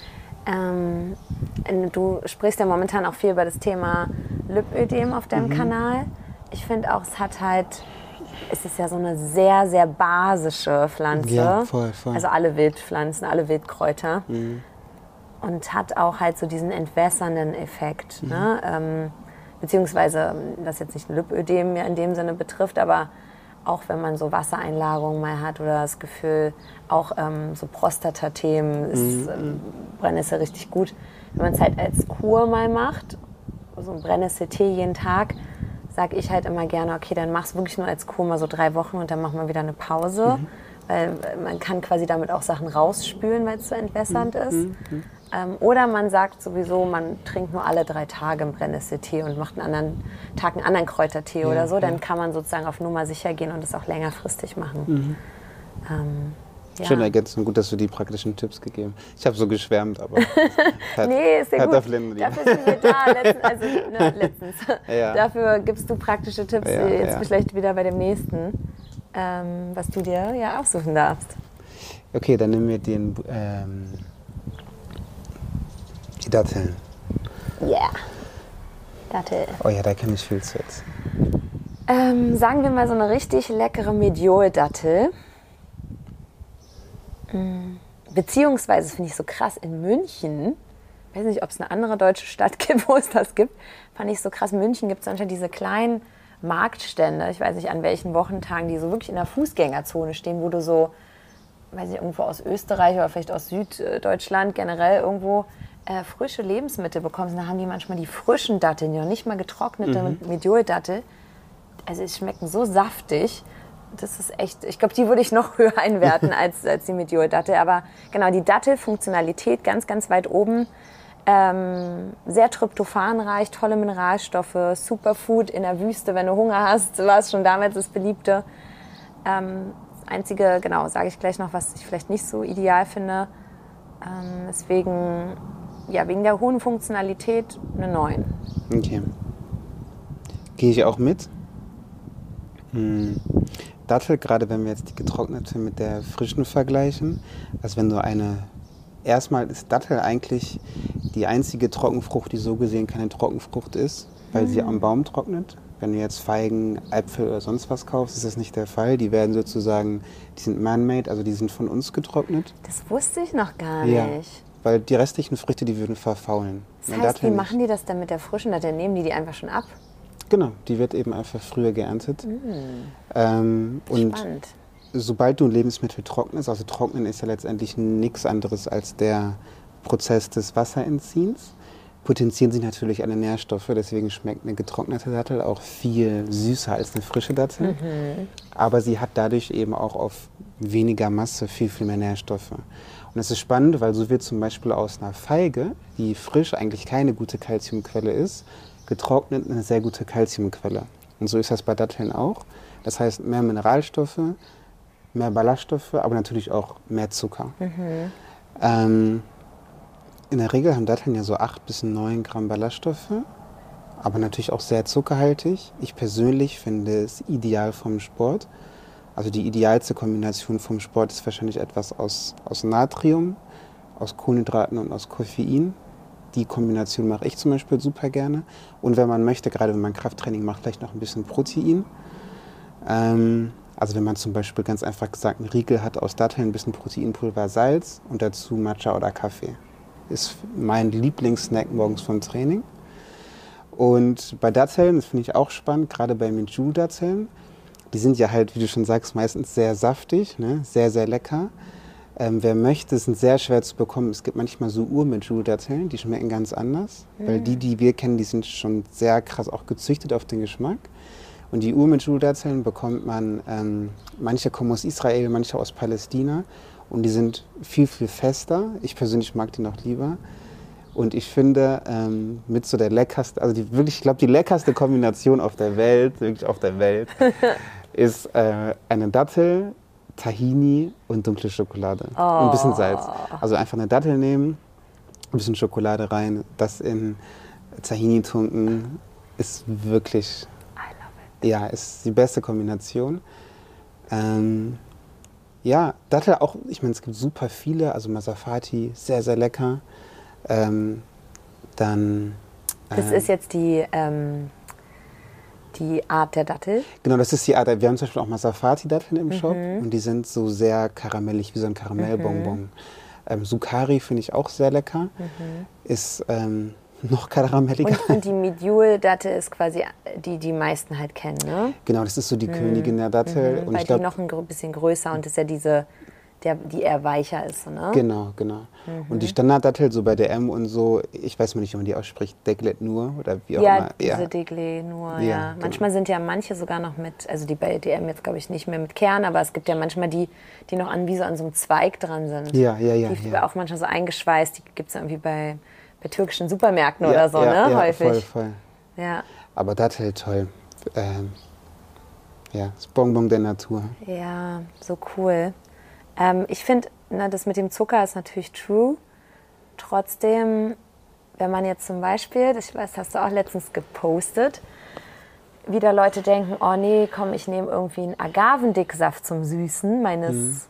Ähm, du sprichst ja momentan auch viel über das Thema Lipödem auf deinem mhm. Kanal. Ich finde auch, es hat halt, es ist ja so eine sehr, sehr basische Pflanze. Ja, voll, voll. Also alle Wildpflanzen, alle Wildkräuter. Mhm. Und hat auch halt so diesen entwässernden Effekt. Mhm. Ne? Ähm, beziehungsweise, was jetzt nicht Lipödem mehr in dem Sinne betrifft, aber auch wenn man so Wassereinlagerungen mal hat oder das Gefühl, auch ähm, so Prostata-Themen ist ähm, Brennnessel richtig gut. Wenn man es halt als Kur mal macht, so ein Brennnesseltee jeden Tag, sage ich halt immer gerne, okay, dann mach's wirklich nur als Kur mal so drei Wochen und dann machen wir wieder eine Pause. Mhm. Weil man kann quasi damit auch Sachen rausspülen, weil es so entwässernd mhm. ist. Mhm. Ähm, oder man sagt sowieso, man trinkt nur alle drei Tage einen Brennnesseltee und macht einen anderen Tag einen anderen Kräutertee ja, oder so. Dann ja. kann man sozusagen auf Nummer sicher gehen und es auch längerfristig machen. Mhm. Ähm, ja. Schöne Ergänzung, gut, dass du die praktischen Tipps gegeben hast. Ich habe so geschwärmt, aber hat, nee, ist ja gut. Dafür sind wir da, letztens, also, ne, letztens. Ja. Dafür gibst du praktische Tipps, ja, jetzt ja. vielleicht wieder bei dem nächsten, ähm, was du dir ja aussuchen darfst. Okay, dann nehmen wir den, ähm, die Datteln. Ja, yeah. Dattel. Oh ja, da kann ich viel zu jetzt. Ähm, sagen wir mal so eine richtig leckere Mediol-Dattel. Beziehungsweise finde ich so krass in München, ich weiß nicht, ob es eine andere deutsche Stadt gibt, wo es das gibt, fand ich so krass, in München gibt es anscheinend diese kleinen Marktstände, ich weiß nicht an welchen Wochentagen, die so wirklich in der Fußgängerzone stehen, wo du so, weiß nicht, irgendwo aus Österreich oder vielleicht aus Süddeutschland generell irgendwo äh, frische Lebensmittel bekommst. Da haben die manchmal die frischen Datteln, ja nicht mal getrocknete mhm. Mediol-Dattel. Also es schmecken so saftig. Das ist echt, ich glaube, die würde ich noch höher einwerten als, als die Mediol-Dattel. Aber genau, die Dattel-Funktionalität ganz, ganz weit oben. Ähm, sehr tryptophanreich, tolle Mineralstoffe, Superfood in der Wüste, wenn du Hunger hast, war es schon damals das Beliebte. Ähm, das Einzige, genau, sage ich gleich noch, was ich vielleicht nicht so ideal finde. Ähm, deswegen, ja, wegen der hohen Funktionalität eine neun. Okay. Gehe ich auch mit. Hm. Dattel, gerade wenn wir jetzt die getrocknete mit der frischen vergleichen, also wenn du eine, erstmal ist Dattel eigentlich die einzige Trockenfrucht, die so gesehen keine Trockenfrucht ist, weil mhm. sie am Baum trocknet. Wenn du jetzt Feigen, Äpfel oder sonst was kaufst, ist das nicht der Fall. Die werden sozusagen, die sind man-made, also die sind von uns getrocknet. Das wusste ich noch gar ja, nicht. Weil die restlichen Früchte, die würden verfaulen. Das heißt, wie machen die das dann mit der frischen Dattel? Nehmen die die einfach schon ab? Genau, die wird eben einfach früher geerntet. Mm. Ähm, und Spannend. Sobald du ein Lebensmittel trocknest, also trocknen ist ja letztendlich nichts anderes als der Prozess des Wasserentziehens, potenzieren sich natürlich alle Nährstoffe. Deswegen schmeckt eine getrocknete Dattel auch viel süßer als eine frische Dattel. Mhm. Aber sie hat dadurch eben auch auf weniger Masse viel, viel mehr Nährstoffe. Und das ist spannend, weil so wird zum Beispiel aus einer Feige, die frisch eigentlich keine gute Calciumquelle ist, getrocknet eine sehr gute Calciumquelle. Und so ist das bei Datteln auch. Das heißt, mehr Mineralstoffe, mehr Ballaststoffe, aber natürlich auch mehr Zucker. Mhm. Ähm, in der Regel haben Datteln ja so acht bis neun Gramm Ballaststoffe, aber natürlich auch sehr zuckerhaltig. Ich persönlich finde es ideal vom Sport. Also die idealste Kombination vom Sport ist wahrscheinlich etwas aus, aus Natrium, aus Kohlenhydraten und aus Koffein. Die Kombination mache ich zum Beispiel super gerne. Und wenn man möchte, gerade wenn man Krafttraining macht, vielleicht noch ein bisschen Protein. Ähm, also wenn man zum Beispiel ganz einfach gesagt einen Riegel hat aus Datteln, ein bisschen Proteinpulver, Salz und dazu Matcha oder Kaffee. Ist mein Lieblingssnack morgens vom Training. Und bei Datteln, das finde ich auch spannend, gerade bei Minju-Datteln, die sind ja halt, wie du schon sagst, meistens sehr saftig, ne? Sehr, sehr lecker. Ähm, wer möchte, sind sehr schwer zu bekommen. Es gibt manchmal so Ur-Minju-Datteln, die schmecken ganz anders. Mhm. Weil die, die wir kennen, die sind schon sehr krass auch gezüchtet auf den Geschmack. Und die Ur-Minju-Datteln bekommt man, ähm, manche kommen aus Israel, manche aus Palästina. Und die sind viel, viel fester. Ich persönlich mag die noch lieber. Und ich finde, ähm, mit so der leckerste, also die wirklich, ich glaube, die leckerste Kombination auf der Welt, wirklich auf der Welt, ist äh, eine Dattel, Tahini und dunkle Schokolade. Oh. Und ein bisschen Salz. Also einfach eine Dattel nehmen, ein bisschen Schokolade rein, das in Tahini tunken, ist wirklich, I love it. Ja, ist die beste Kombination. Ähm, ja, Dattel auch, ich meine, es gibt super viele, also Masafati, sehr, sehr lecker. Ähm, dann... Das äh, ist jetzt die... Ähm Die Art der Dattel? Genau, das ist die Art. Wir haben zum Beispiel auch Masafati-Datteln im mhm. Shop und die sind so sehr karamellig, wie so ein Karamellbonbon. Mhm. Ähm, Sukari finde ich auch sehr lecker. Mhm. Ist ähm, noch karamelliger. Und, und die Medjool-Dattel ist quasi die, die meisten halt kennen, ne? Genau, das ist so die mhm. Königin der Dattel. Mhm. Und Weil ich glaub, die noch ein bisschen größer und das ist ja diese... Der, die eher weicher ist, ne? Genau, genau. Mhm. Und die Standarddattel, so bei D M und so, ich weiß mal nicht, wie man die ausspricht, Deglet nur oder wie auch ja, immer. Diese ja, diese Deglet nur, ja. ja. Genau. Manchmal sind ja manche sogar noch mit, also die bei D M jetzt glaube ich nicht mehr mit Kern, aber es gibt ja manchmal die, die noch an wie so an so einem Zweig dran sind. Ja, ja, ja. Die ja. auch manchmal so eingeschweißt, die gibt es irgendwie bei, bei türkischen Supermärkten ja, oder so, ja, ne? Ja, häufig. voll, voll. Ja. Aber Dattel, toll. Ähm, ja, das Bonbon der Natur. Ja, so cool. Ähm, ich finde, das mit dem Zucker ist natürlich true. Trotzdem, wenn man jetzt zum Beispiel, das weiß, hast du auch letztens gepostet, wieder Leute denken, oh nee, komm, ich nehme irgendwie einen Agavendicksaft zum Süßen meines mhm.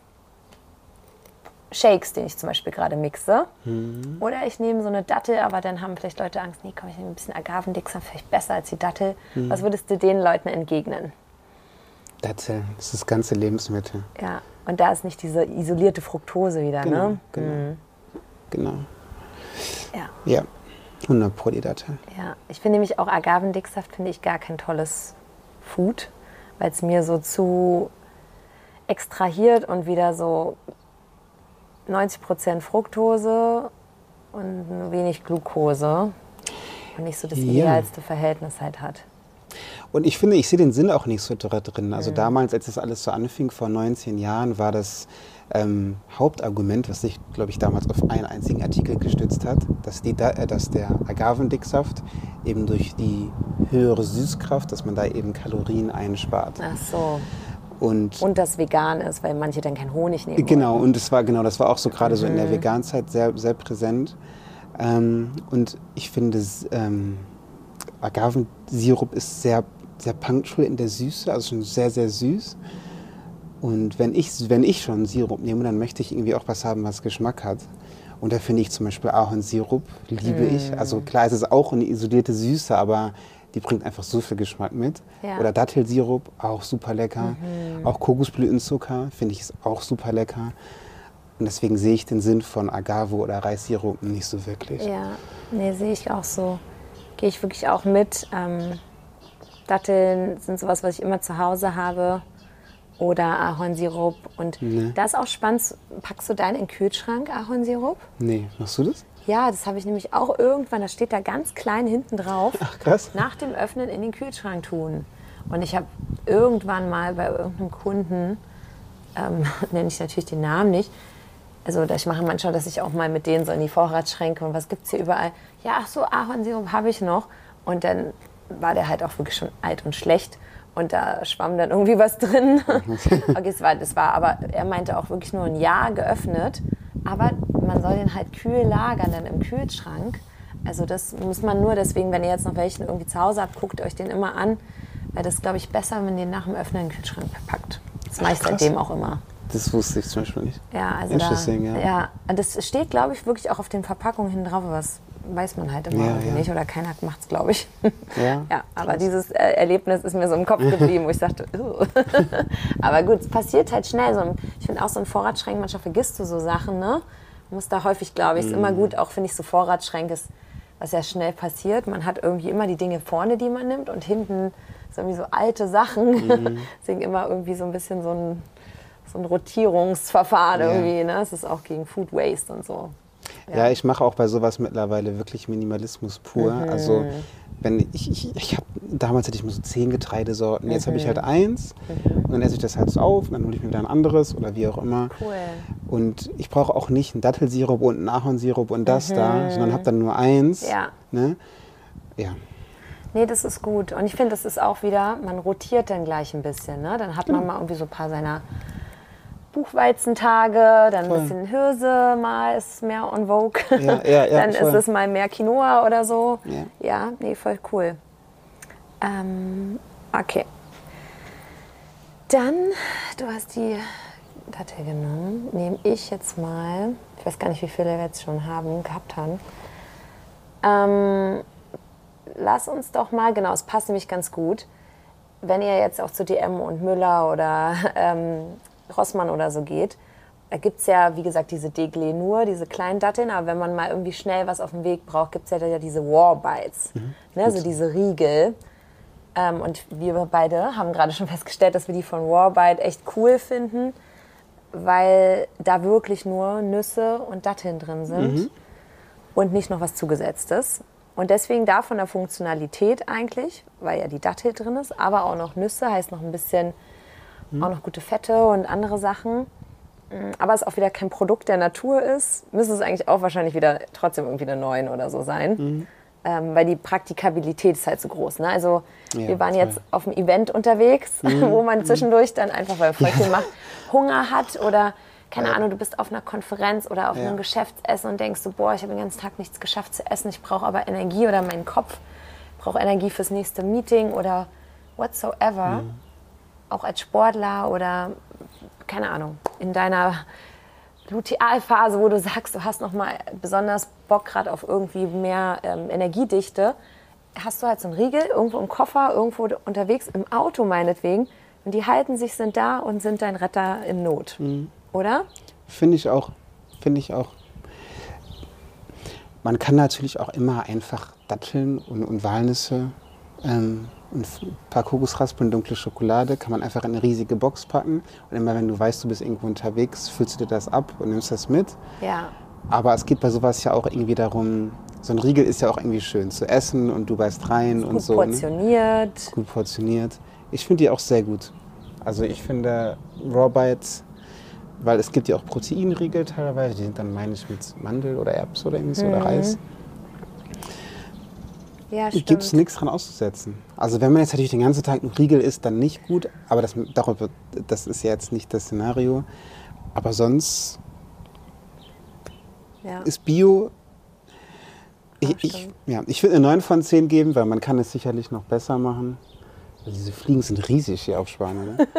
Shakes, den ich zum Beispiel gerade mixe. Mhm. Oder ich nehme so eine Dattel, aber dann haben vielleicht Leute Angst, nee, komm, ich nehme ein bisschen Agavendicksaft, vielleicht besser als die Dattel. Mhm. Was würdest du den Leuten entgegnen? Dattel, das ist das ganze Lebensmittel. Ja, und da ist nicht diese isolierte Fructose wieder, genau, ne? Genau, mhm. genau. Ja. Ja, hundert Pro die Dattel. Ja, ich finde nämlich auch Agavendicksaft finde ich gar kein tolles Food, weil es mir so zu extrahiert und wieder so neunzig Prozent Fructose und wenig Glucose und nicht so das idealste ja. Verhältnis halt hat. Und ich finde, ich sehe den Sinn auch nicht so drin. Also mhm. damals, als das alles so anfing, vor neunzehn Jahren, war das ähm, Hauptargument, was sich, glaube ich, damals auf einen einzigen Artikel gestützt hat, dass, die, äh, dass der Agavendicksaft eben durch die höhere Süßkraft, dass man da eben Kalorien einspart. Ach so. Und, und das vegan ist, weil manche dann keinen Honig nehmen Genau, wollen. und das war, genau, das war auch so gerade mhm. so in der Veganzeit sehr, sehr präsent. Ähm, und ich finde, ähm, Agavensirup ist sehr, sehr punctual in der Süße, also schon sehr, sehr süß. Und wenn ich, wenn ich schon Sirup nehme, dann möchte ich irgendwie auch was haben, was Geschmack hat. Und da finde ich zum Beispiel Ahornsirup, liebe mm. ich. Also klar, es ist auch eine isolierte Süße, aber die bringt einfach so viel Geschmack mit. Ja. Oder Dattelsirup, auch super lecker. Mhm. Auch Kokosblütenzucker, finde ich, ist auch super lecker. Und deswegen sehe ich den Sinn von Agave oder Reissirup nicht so wirklich. Ja, nee, sehe ich auch so. Gehe ich wirklich auch mit. Ähm, Datteln sind sowas, was ich immer zu Hause habe. oder Ahornsirup. Und Nee. das ist auch spannend. Packst du deinen in den Kühlschrank, Ahornsirup? Nee, machst du das? Ja, das habe ich nämlich auch irgendwann, das steht da ganz klein hinten drauf, Ach, krass. nach dem Öffnen in den Kühlschrank tun. Und ich habe irgendwann mal bei irgendeinem Kunden, ähm, nenne ich natürlich den Namen nicht, also ich mache manchmal, dass ich auch mal mit denen so in die Vorratsschränke und was gibt es hier überall? Ja, ach so, Ahornsirup habe ich noch. Und dann war der halt auch wirklich schon alt und schlecht. Und da schwamm dann irgendwie was drin. Okay, das war, das war, aber er meinte auch wirklich nur ein Jahr geöffnet. Aber man soll den halt kühl lagern dann im Kühlschrank. Also das muss man nur, deswegen, wenn ihr jetzt noch welchen irgendwie zu Hause habt, guckt euch den immer an. Weil das, glaube ich, besser, wenn ihr den nach dem Öffnen in den Kühlschrank packt. Das mache ich seitdem auch immer. Das wusste ich zum Beispiel nicht. Ja, also Interesting, da, ja. ja. Und das steht, glaube ich, wirklich auch auf den Verpackungen hinten drauf, aber das weiß man halt immer Ja, irgendwie ja. nicht oder keiner macht es, glaube ich. Ja, Ja, aber dieses äh, Erlebnis ist mir so im Kopf geblieben, wo ich dachte, "Ugh." Aber gut, es passiert halt schnell. So, ich finde auch so ein Vorratsschrank, manchmal vergisst du so Sachen, ne? Man muss da häufig, glaube ich, ist immer gut, auch finde ich so Vorratsschränke, ist, was ja schnell passiert. Man hat irgendwie immer die Dinge vorne, die man nimmt und hinten so irgendwie so alte Sachen. Mhm. Deswegen immer irgendwie so ein bisschen so ein, so ein Rotierungsverfahren Ja. irgendwie, ne? Es ist auch gegen Food Waste und so. Ja, ich mache auch bei sowas mittlerweile wirklich Minimalismus pur. Mhm. Also wenn ich, ich, ich habe damals hatte ich nur so zehn Getreidesorten, jetzt habe ich halt eins und dann esse ich das halt so auf und dann hole ich mir wieder ein anderes oder wie auch immer. Cool. Und ich brauche auch nicht einen Dattelsirup und einen Ahornsirup und das da, sondern habe dann nur eins. Ja. Ne? Ja. Nee, das ist gut. Und ich finde, das ist auch wieder, man rotiert dann gleich ein bisschen. Ne? Dann hat man mal irgendwie so ein paar seiner Buchweizentage, dann ein Voll. bisschen Hirse, mal ist es mehr en vogue. Ja, ja, ja, dann voll. ist es mal mehr Quinoa oder so. Ja. Ja, nee, voll cool. Ähm, okay. Dann, du hast die Dattel genommen, nehme ich jetzt mal, ich weiß gar nicht, wie viele wir jetzt schon haben, gehabt haben. Ähm, lass uns doch mal, genau, es passt nämlich ganz gut, wenn ihr jetzt auch zu D M und Müller oder ähm, Rossmann oder so geht, da gibt es ja, wie gesagt, diese Deglé nur, diese kleinen Datteln, aber wenn man mal irgendwie schnell was auf dem Weg braucht, gibt es ja, ja diese Warbites, ne, also diese Riegel. Ähm, und wir beide haben gerade schon festgestellt, dass wir die von Warbite echt cool finden, weil da wirklich nur Nüsse und Datteln drin sind Mhm. und nicht noch was Zugesetztes. Und deswegen da von der Funktionalität eigentlich, weil ja die Dattel drin ist, aber auch noch Nüsse, heißt noch ein bisschen, auch noch gute Fette und andere Sachen. Mm, Aber es auch wieder kein Produkt der Natur ist, müsste es eigentlich auch wahrscheinlich wieder trotzdem irgendwie eine neun oder so sein. Ähm, weil die Praktikabilität ist halt so groß. Ne? Also Ja, wir waren voll. jetzt auf dem Event unterwegs, wo man zwischendurch dann einfach, weil voll viel macht, Hunger hat oder keine Ahnung, du bist auf einer Konferenz oder auf Ja. einem Geschäftsessen und denkst so, boah, ich habe den ganzen Tag nichts geschafft zu essen, ich brauche aber Energie oder mein Kopf braucht Energie fürs nächste Meeting oder whatsoever. Auch als Sportler oder, keine Ahnung, in deiner Lutealphase, wo du sagst, du hast noch mal besonders Bock gerade auf irgendwie mehr ähm, Energiedichte, hast du halt so einen Riegel irgendwo im Koffer, irgendwo unterwegs, im Auto meinetwegen. Und die halten sich, sind da und sind dein Retter in Not. Oder? Finde ich auch. Finde ich auch. Man kann natürlich auch immer einfach Datteln und, und Walnüsse ähm, und ein paar Kokosraspeln, dunkle Schokolade, kann man einfach in eine riesige Box packen. Und immer wenn du weißt, du bist irgendwo unterwegs, füllst du dir das ab und nimmst das mit. Ja. Aber es geht bei sowas ja auch irgendwie darum, so ein Riegel ist ja auch irgendwie schön zu essen und du beißt rein und Gut so. Ne? portioniert. Gut portioniert. Ich finde die auch sehr gut. Also ich finde Raw Bites, weil es gibt ja auch Proteinriegel teilweise, die sind dann, meine ich, mit Mandel oder Erbs oder irgendwie so oder Reis. Ja, Gibt es stimmt. nichts dran auszusetzen. Also wenn man jetzt natürlich den ganzen Tag nur Riegel isst, dann nicht gut, aber das, darüber, das ist ja jetzt nicht das Szenario. Aber sonst Ja. ist Bio. Ich, Ah, ich, stimmt. ja, ich würde eine neun von zehn geben, weil man kann es sicherlich noch besser machen. Also diese Fliegen sind riesig hier auf Spanien. Ne?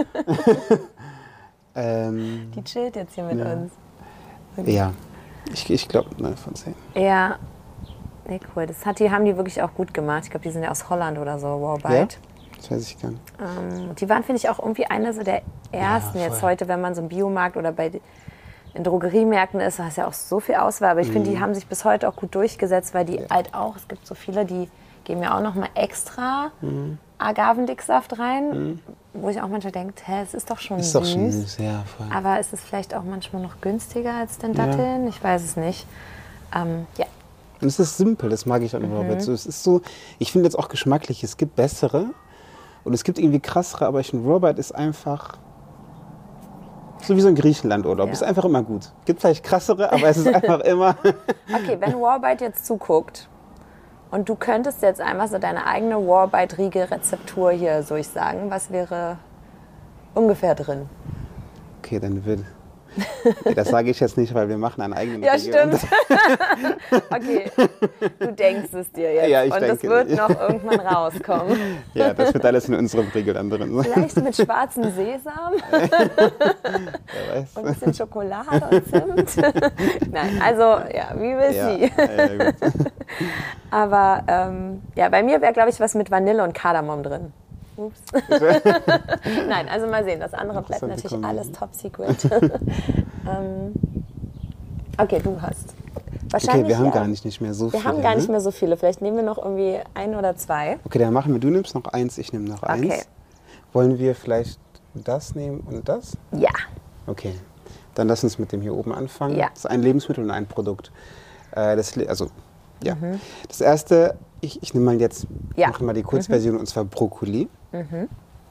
ähm, Die chillt jetzt hier mit Ja. uns. ja, ich, ich glaube neun von zehn. Ja, nee, cool. Das hat die, haben die wirklich auch gut gemacht. Ich glaube, die sind ja aus Holland oder so, Ja? Warbite. Das weiß ich gar nicht. Ähm, die waren, finde ich, auch irgendwie eine so der ersten Ja, jetzt voll. heute, wenn man so im Biomarkt oder bei in Drogeriemärkten ist, da ist ja auch so viel Auswahl. Aber ich finde, die haben sich bis heute auch gut durchgesetzt, weil die Ja. halt auch, es gibt so viele, die geben ja auch noch mal extra Agavendicksaft rein, mhm. wo ich auch manchmal denke, hä, es ist doch schon ist süß. Ist doch schon süß, ja, voll. Aber ist es vielleicht auch manchmal noch günstiger als den Datteln? Ja. Ich weiß es nicht. Ähm, ja. Und es ist simpel, das mag ich an mhm. Raw Bite. So, es ist so, ich finde jetzt auch geschmacklich, es gibt bessere und es gibt irgendwie krassere, aber ich finde Raw Bite ist einfach so wie so ein Griechenlandurlaub. Ja. Ist einfach immer gut. Gibt vielleicht krassere, aber es ist einfach immer... Okay, wenn Raw Bite jetzt zuguckt und du könntest jetzt einmal so deine eigene Raw Bite Riegel-Rezeptur hier durchsagen, was wäre ungefähr drin? Okay, dann wird... Das sage ich jetzt nicht, weil wir machen einen eigenen Ja, Riegel. stimmt. Okay, du denkst es dir jetzt. Ja, ich und denke das wird nicht. noch irgendwann rauskommen. Ja, das wird alles in unserem Riegel dann drin. Vielleicht mit schwarzem Sesam. Wer weiß. Und ein bisschen Schokolade und Zimt. Nein, also ja, wie will ja, sie. Ja, ja, gut. Aber ähm, ja, bei mir wäre, glaube ich, was mit Vanille und Kardamom drin. Ups. Nein, also mal sehen. Das andere bleibt natürlich alles top secret. ähm, okay, du hast. Wahrscheinlich, okay, wir haben ja, gar nicht, nicht mehr so wir viele. Wir haben gar ne? nicht mehr so viele. Vielleicht nehmen wir noch irgendwie ein oder zwei. Okay, dann machen wir, du nimmst noch eins, ich nehme noch eins. Okay. Wollen wir vielleicht das nehmen und das? Ja. Okay, dann lass uns mit dem hier oben anfangen. Ja. Das ist ein Lebensmittel und ein Produkt. Äh, das, also, ja. Mhm. Das erste, ich, ich nehme mal jetzt, ja. mache mal die Kurzversion, mhm. und zwar Brokkoli. Mhm.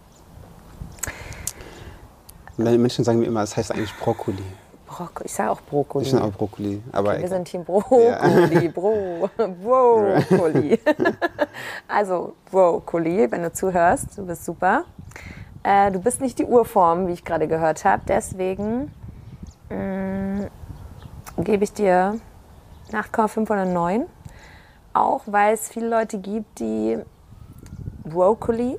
Und dann Menschen sagen mir immer, es heißt eigentlich Brokkoli. Brokkoli. Ich sage auch Brokkoli. Ich sage auch Brokkoli. Aber okay, wir sind Team Brokkoli. Ja. Bro, Brokkoli. Also Brokkoli, wenn du zuhörst, du bist super. Äh, du bist nicht die Urform, wie ich gerade gehört habe. Deswegen mh, gebe ich dir acht Komma fünf oder neun. Auch weil es viele Leute gibt, die Brokkoli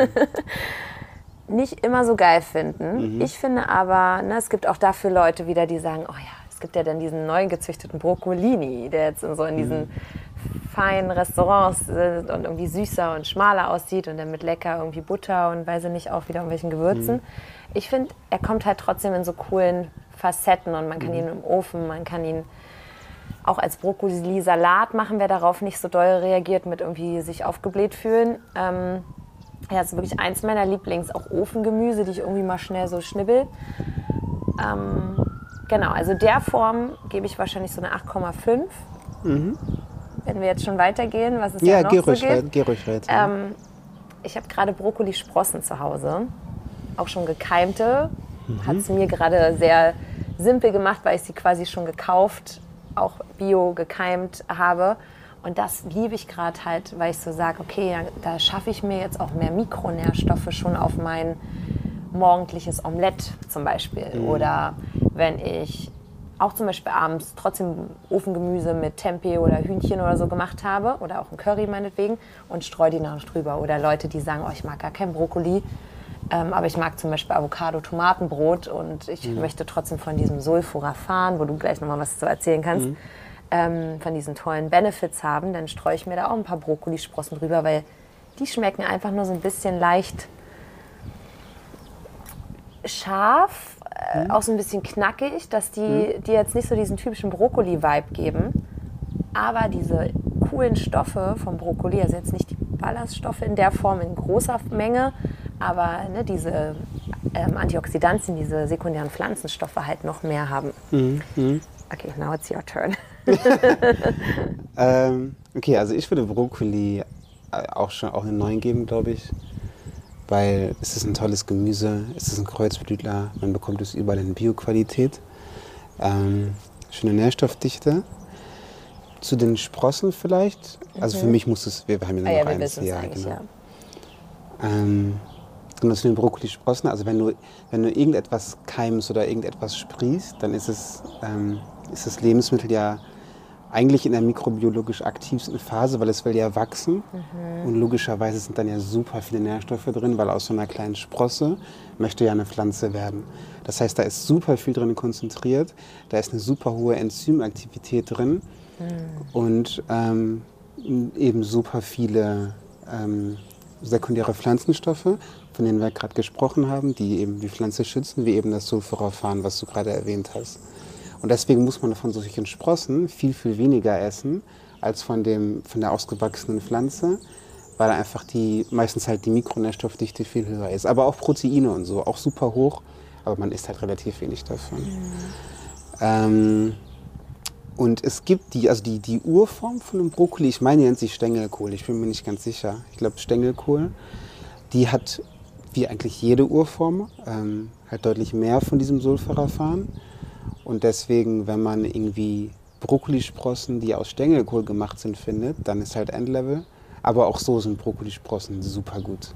nicht immer so geil finden. Mhm. Ich finde aber, ne, es gibt auch dafür Leute wieder, die sagen, oh ja, es gibt ja dann diesen neu gezüchteten Broccolini, der jetzt so in diesen mhm. feinen Restaurants ist und irgendwie süßer und schmaler aussieht und dann mit lecker irgendwie Butter und weiß ich nicht, auch wieder irgendwelchen Gewürzen. Mhm. Ich finde, er kommt halt trotzdem in so coolen Facetten und man kann mhm. ihn im Ofen, man kann ihn auch als Brokkoli-Salat machen, wer darauf nicht so doll reagiert, mit irgendwie sich aufgebläht fühlen. Ähm, ja, das ist wirklich eins meiner Lieblings, auch Ofengemüse, die ich irgendwie mal schnell so schnibbel. Ähm, genau, also der Form gebe ich wahrscheinlich so eine acht Komma fünf. Mhm. Wenn wir jetzt schon weitergehen, was es ja, ja noch geh so ruhig gibt. Rein, geh ruhig rein. Ähm, ich habe gerade Brokkolisprossen zu Hause, auch schon gekeimte. Mhm. Hat es mir gerade sehr simpel gemacht, weil ich sie quasi schon gekauft, auch bio gekeimt habe. Und das liebe ich gerade halt, weil ich so sage, okay, da schaffe ich mir jetzt auch mehr Mikronährstoffe schon auf mein morgendliches Omelett zum Beispiel. Mhm. Oder wenn ich auch zum Beispiel abends trotzdem Ofengemüse mit Tempeh oder Hühnchen oder so gemacht habe oder auch ein Curry meinetwegen und streue die noch drüber. Oder Leute, die sagen, oh, ich mag gar kein Brokkoli, ähm, aber ich mag zum Beispiel Avocado-Tomatenbrot und ich mhm. möchte trotzdem von diesem Sulforaphan, wo du gleich nochmal was zu erzählen kannst, mhm. ähm, von diesen tollen Benefits haben, dann streue ich mir da auch ein paar Brokkolisprossen drüber, weil die schmecken einfach nur so ein bisschen leicht scharf, äh, mhm. auch so ein bisschen knackig, dass die, mhm. die jetzt nicht so diesen typischen Brokkoli-Vibe geben, aber diese coolen Stoffe vom Brokkoli, also jetzt nicht die Ballaststoffe in der Form in großer Menge, aber ne, diese ähm, Antioxidantien, diese sekundären Pflanzenstoffe halt noch mehr haben. Mhm. Okay, now it's your turn. ähm, okay, also ich würde Brokkoli auch schon auch einen neuen geben, glaube ich. Weil es ist ein tolles Gemüse, es ist ein Kreuzblütler, man bekommt es überall in Bioqualität. Ähm, schöne Nährstoffdichte. Zu den Sprossen vielleicht, also mhm. für mich muss es, wir haben ja ah, noch ja, wir eins. Ja, genau. ja. Ähm, genau, zu den Brokkolisprossen, also wenn du, wenn du irgendetwas keimst oder irgendetwas sprießt, dann ist es, ähm, ist das Lebensmittel ja eigentlich in der mikrobiologisch aktivsten Phase, weil es will ja wachsen. Mhm. Und logischerweise sind dann ja super viele Nährstoffe drin, weil aus so einer kleinen Sprosse möchte ja eine Pflanze werden. Das heißt, da ist super viel drin konzentriert, da ist eine super hohe Enzymaktivität drin mhm. und ähm, eben super viele ähm, sekundäre Pflanzenstoffe, von denen wir gerade gesprochen haben, die eben die Pflanze schützen, wie eben das Sulforaphan, was du gerade erwähnt hast. Und deswegen muss man von solchen Sprossen viel, viel weniger essen als von, dem, von der ausgewachsenen Pflanze, weil einfach die, meistens halt die Mikronährstoffdichte viel höher ist. Aber auch Proteine und so, auch super hoch, aber man isst halt relativ wenig davon. Mhm. Ähm, und es gibt die, also die, die Urform von einem Brokkoli, ich meine, die nennt sich Stängelkohl, ich bin mir nicht ganz sicher. Ich glaube Stängelkohl, die hat, wie eigentlich jede Urform, ähm, halt deutlich mehr von diesem Sulforaphan. Und deswegen, wenn man irgendwie Brokkolisprossen, die aus Stängelkohl gemacht sind, findet, dann ist halt Endlevel. Aber auch so sind Brokkolisprossen super gut.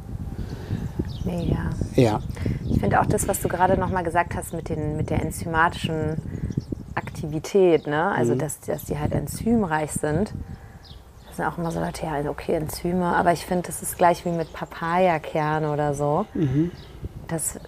Mega. Ja. Ich finde auch das, was du gerade noch mal gesagt hast mit, den, mit der enzymatischen Aktivität, ne? Also mhm. dass, dass die halt enzymreich sind. Das sind auch immer so Leute, ja, okay, Enzyme, aber ich finde, das ist gleich wie mit Papayakern oder so. Mhm. Das,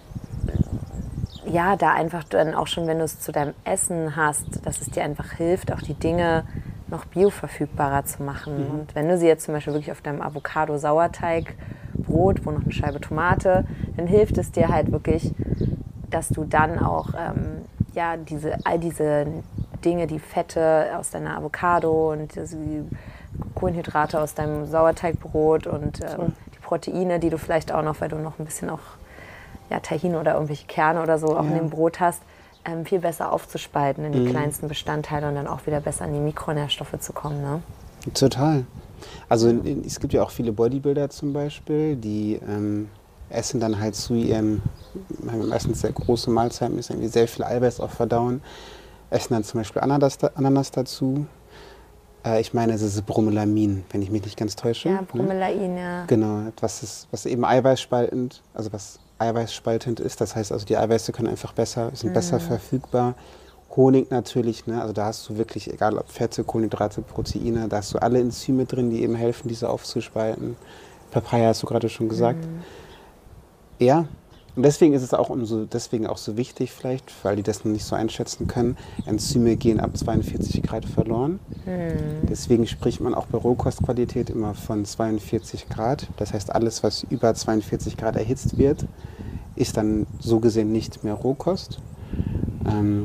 ja, da einfach dann auch schon, wenn du es zu deinem Essen hast, dass es dir einfach hilft, auch die Dinge noch bioverfügbarer zu machen. Mhm. Und wenn du sie jetzt zum Beispiel wirklich auf deinem Avocado-Sauerteig-Brot, wo noch eine Scheibe Tomate, dann hilft es dir halt wirklich, dass du dann auch ähm, ja, diese, all diese Dinge, die Fette aus deiner Avocado und die Kohlenhydrate aus deinem Sauerteigbrot und ähm, die Proteine, die du vielleicht auch noch, weil du noch ein bisschen auch ja, Tahin oder irgendwelche Kerne oder so auch ja. in dem Brot hast, ähm, viel besser aufzuspalten in die mhm. kleinsten Bestandteile und dann auch wieder besser an die Mikronährstoffe zu kommen. Ne? Total. Also in, es gibt ja auch viele Bodybuilder zum Beispiel, die ähm, essen dann halt zu ihrem, meistens sehr große Mahlzeiten, ist irgendwie sehr viel Eiweiß auch verdauen, essen dann zum Beispiel Ananas, Ananas dazu. Äh, ich meine, es ist Bromelain, wenn ich mich nicht ganz täusche. Ja, Bromelain, ne? ja. Genau, was, ist, was eben eiweißspaltend, also was eiweißspaltend ist. Das heißt also, die Eiweiße können einfach besser, sind mm. besser verfügbar. Honig natürlich, ne? Also da hast du wirklich, egal ob Fette, Kohlenhydrate, Proteine, da hast du alle Enzyme drin, die eben helfen, diese aufzuspalten. Papaya hast du gerade schon gesagt. Mm. Ja, und deswegen ist es auch umso, deswegen auch so wichtig vielleicht, weil die das noch nicht so einschätzen können, Enzyme gehen ab zweiundvierzig Grad verloren. Mm. Deswegen spricht man auch bei Rohkostqualität immer von zweiundvierzig Grad. Das heißt, alles, was über zweiundvierzig Grad erhitzt wird, ist dann so gesehen nicht mehr Rohkost. Ähm,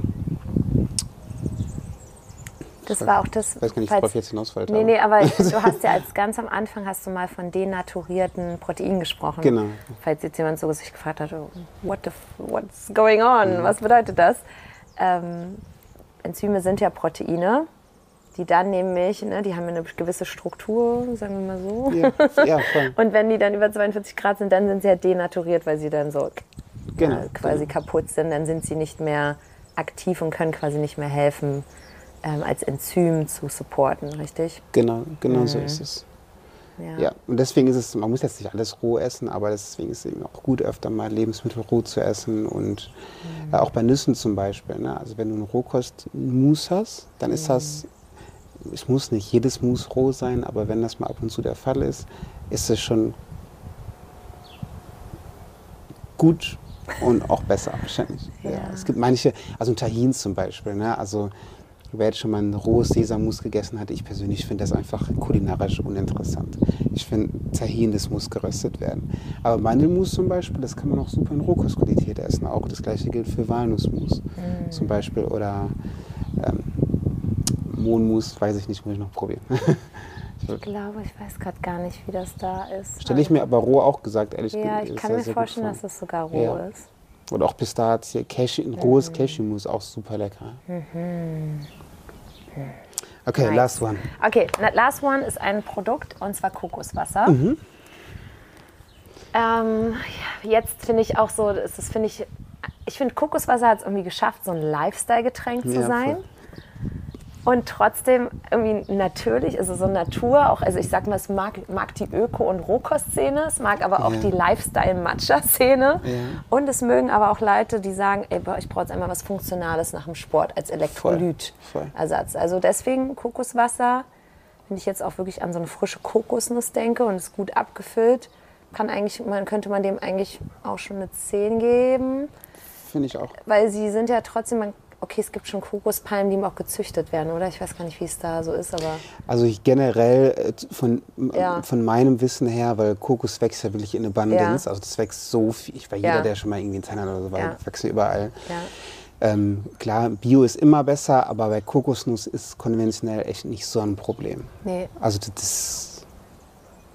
Das war auch das. Ich weiß gar nicht, worauf ich jetzt hinaus wollte. Nee, nee, aber du hast ja als ganz am Anfang hast du mal von denaturierten Proteinen gesprochen. Genau. Falls jetzt jemand so sich gefragt hat, what the, what's going on? Mhm. Was bedeutet das? Ähm, Enzyme sind ja Proteine, die dann nämlich, ne, die haben eine gewisse Struktur, sagen wir mal so. Ja, ja, voll. Und wenn die dann über zweiundvierzig Grad sind, dann sind sie ja denaturiert, weil sie dann so genau, äh, quasi genau. kaputt sind. Dann sind sie nicht mehr aktiv und können quasi nicht mehr helfen, Ähm, als Enzym zu supporten, richtig? Genau, genau mhm. so ist es. Ja. ja. Und deswegen ist es, man muss jetzt nicht alles roh essen, aber deswegen ist es eben auch gut, öfter mal Lebensmittel roh zu essen und mhm. äh, auch bei Nüssen zum Beispiel. Ne? Also wenn du einen Rohkost-Mousse hast, dann ist mhm. das, es muss nicht jedes Mousse roh sein, aber wenn das mal ab und zu der Fall ist, ist es schon gut und auch besser wahrscheinlich. Ja. Ja. Es gibt manche, also ein Tahin zum Beispiel, ne? Also wer jetzt schon mal ein rohes Sesammus gegessen hat, ich persönlich finde das einfach kulinarisch uninteressant. Ich finde, Tahin, das muss geröstet werden. Aber Mandelmus zum Beispiel, das kann man auch super in Rohkostqualität essen. Auch das gleiche gilt für Walnussmus mm. zum Beispiel. Oder ähm, Mohnmus, weiß ich nicht, muss ich noch probieren. Ich glaube, ich weiß gerade gar nicht, wie das da ist. Stelle ich mir aber roh auch gesagt, ehrlich gesagt. Ja, ich kann sehr, mir sehr vorstellen, dass es sogar roh ja. ist. Oder auch Pistazie, Cashew, ein rohes mm. Cashewmus, auch super lecker. Mhm. Okay, nice. Last one. Okay, last one ist ein Produkt, und zwar Kokoswasser. Mhm. Ähm, jetzt finde ich auch so, das finde ich, ich finde Kokoswasser hat es irgendwie geschafft, so ein Lifestyle-Getränk zu ja, sein. Voll. Und trotzdem irgendwie natürlich, also so Natur, auch, also ich sag mal, es mag, mag die Öko- und Rohkost-Szene, es mag aber auch ja. die Lifestyle-Matcha-Szene. Ja. Und es mögen aber auch Leute, die sagen, ey, ich brauche jetzt einmal was Funktionales nach dem Sport als Elektrolytersatz. Also deswegen Kokoswasser, wenn ich jetzt auch wirklich an so eine frische Kokosnuss denke und es gut abgefüllt, kann eigentlich, man, könnte man dem eigentlich auch schon eine zehn geben. Finde ich auch. Weil sie sind ja trotzdem, man okay, es gibt schon Kokospalmen, die auch gezüchtet werden, oder? Ich weiß gar nicht, wie es da so ist, aber... Also ich generell von, ja. von meinem Wissen her, weil Kokos wächst ja wirklich in Abundance, ja. also das wächst so viel, ich weiß, jeder, ja. der schon mal irgendwie in Thailand oder so war, ja. wächst ja überall. Ja. Ähm, klar, Bio ist immer besser, aber bei Kokosnuss ist konventionell echt nicht so ein Problem. Nee. Also das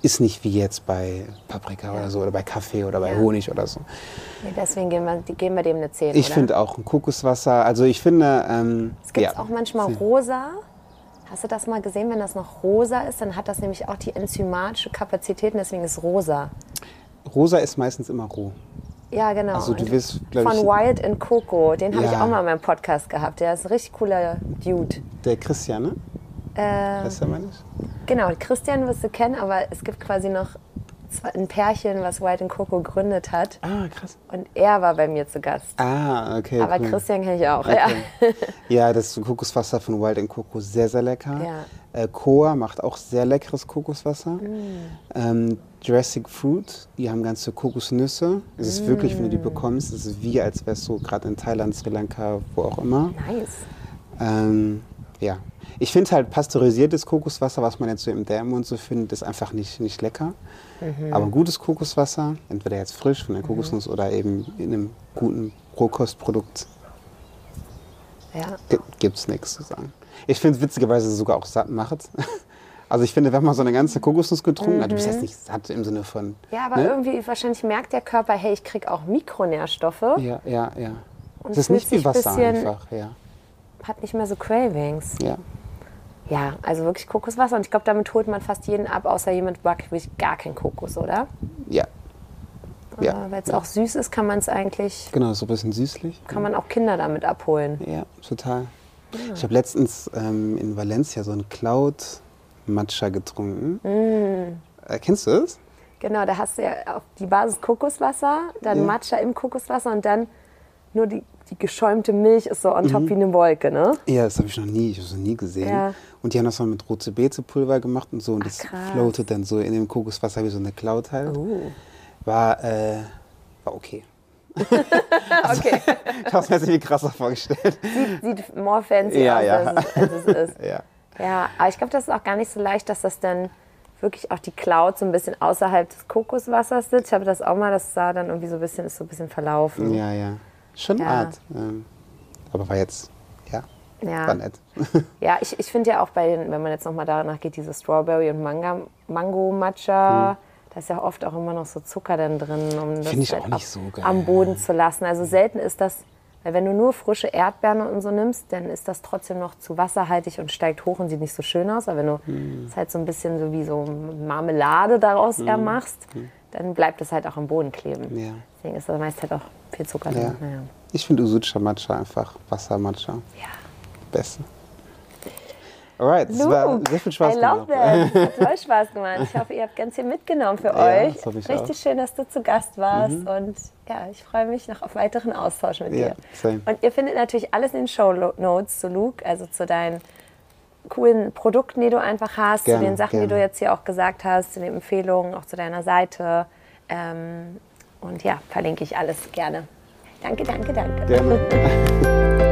ist nicht wie jetzt bei Paprika ja. oder so oder bei Kaffee oder bei ja. Honig oder so. Nee, deswegen geben wir, geben wir dem eine zehn, Ich finde auch ein Kokoswasser, also ich finde... Ähm, es gibt ja. auch manchmal rosa. Hast du das mal gesehen, wenn das noch rosa ist, dann hat das nämlich auch die enzymatische Kapazität, deswegen ist rosa. Rosa ist meistens immer roh. Ja, genau. Also du wirst, von ich, Wild and Coco, den habe ja. ich auch mal in meinem Podcast gehabt. Der ist ein richtig cooler Dude. Der Christian, ne? Äh, das ist der, meine ich? Genau, Christian wirst du kennen, aber es gibt quasi noch ein Pärchen, was Wild and Coco gegründet hat. Ah, krass. Und er war bei mir zu Gast. Ah, okay. Aber cool. Christian kenne ich auch. Okay. Ja. ja, das Kokoswasser von Wild and Coco, sehr, sehr lecker. Ja. Äh, Koa macht auch sehr leckeres Kokoswasser. Mm. Ähm, Jurassic Fruit, die haben ganze Kokosnüsse. Es ist mm. wirklich, wenn du die bekommst, es ist wie, als wärst du gerade in Thailand, Sri Lanka, wo auch immer. Nice. Ähm, ja. Ich finde halt pasteurisiertes Kokoswasser, was man jetzt so im Därmen und so findet, ist einfach nicht, nicht lecker. Mhm. Aber gutes Kokoswasser, entweder jetzt frisch von der Kokosnuss mhm. oder eben in einem guten Rohkostprodukt, ja. gibt es nichts zu sagen. Ich finde es witzigerweise sogar auch satt macht. Also ich finde, wenn man so eine ganze Kokosnuss getrunken mhm. hat, du bist jetzt nicht satt im Sinne von... Ja, aber ne? irgendwie wahrscheinlich merkt der Körper, hey, ich kriege auch Mikronährstoffe. Ja, ja, ja. Und es ist nicht wie Wasser einfach, ja. Hat nicht mehr so Cravings. Ja. Ja, also wirklich Kokoswasser. Und ich glaube, damit holt man fast jeden ab, außer jemand mag wirklich gar kein Kokos, oder? Ja. ja. Weil es ja. auch süß ist, kann man es eigentlich... Genau, so ein bisschen süßlich. Kann man auch Kinder damit abholen. Ja, total. Ja. Ich habe letztens ähm, in Valencia so einen Cloud-Matcha getrunken. Mm. Äh, kennst du das? Genau, da hast du ja auf die Basis Kokoswasser, dann ja. Matcha im Kokoswasser und dann nur die, die geschäumte Milch ist so on top mhm. wie eine Wolke, ne? Ja, das habe ich noch nie, ich habe es noch nie gesehen. Ja. Und die haben das mal mit rote Beete-Pulver gemacht und so und Ach, das krass. floatet dann so in dem Kokoswasser wie so eine Cloud halt. Uh. War, äh, war okay. also, okay. Ich habe es mir jetzt irgendwie krasser vorgestellt. Sieht, sieht more fancy ja, aus, ja. Als, es, als es ist. ja. ja, aber ich glaube, das ist auch gar nicht so leicht, dass das dann wirklich auch die Cloud so ein bisschen außerhalb des Kokoswassers sitzt. Ich habe das auch mal, das sah dann irgendwie so ein bisschen, ist so ein bisschen verlaufen. Ja, ja. Schon ja. Art. Ähm, aber war jetzt, ja, ja. war nett. Ja, ich, ich finde ja auch bei den, wenn man jetzt nochmal danach geht, diese Strawberry und Manga, Mango Matcha, hm. da ist ja oft auch immer noch so Zucker dann drin, um das Finde ich halt auch nicht so geil. am Boden zu lassen. Also selten ist das, weil wenn du nur frische Erdbeeren und so nimmst, dann ist das trotzdem noch zu wasserhaltig und steigt hoch und sieht nicht so schön aus. Aber wenn du hm. es halt so ein bisschen so wie so Marmelade daraus hm. eher machst, hm. dann bleibt es halt auch am Boden kleben. Ja. Deswegen ist da meist halt auch viel Zucker drin. Ja. Naja. Ich finde Usucha Matcha einfach Wasser-Matcha. Ja. Beste. Alright, es war sehr viel Spaß I gemacht. love that. Hat voll Spaß gemacht. Ich hoffe, ihr habt ganz viel mitgenommen für ja, euch. Das hoffe ich Richtig auch. schön, dass du zu Gast warst. Mhm. Und ja, ich freue mich noch auf weiteren Austausch mit ja, dir. Same. Und ihr findet natürlich alles in den Shownotes zu Luke, also zu deinen coolen Produkten, die du einfach hast, gerne, zu den Sachen, gerne. die du jetzt hier auch gesagt hast, zu den Empfehlungen, auch zu deiner Seite. Ähm, und ja, verlinke ich alles gerne. Danke, danke, danke. Gerne.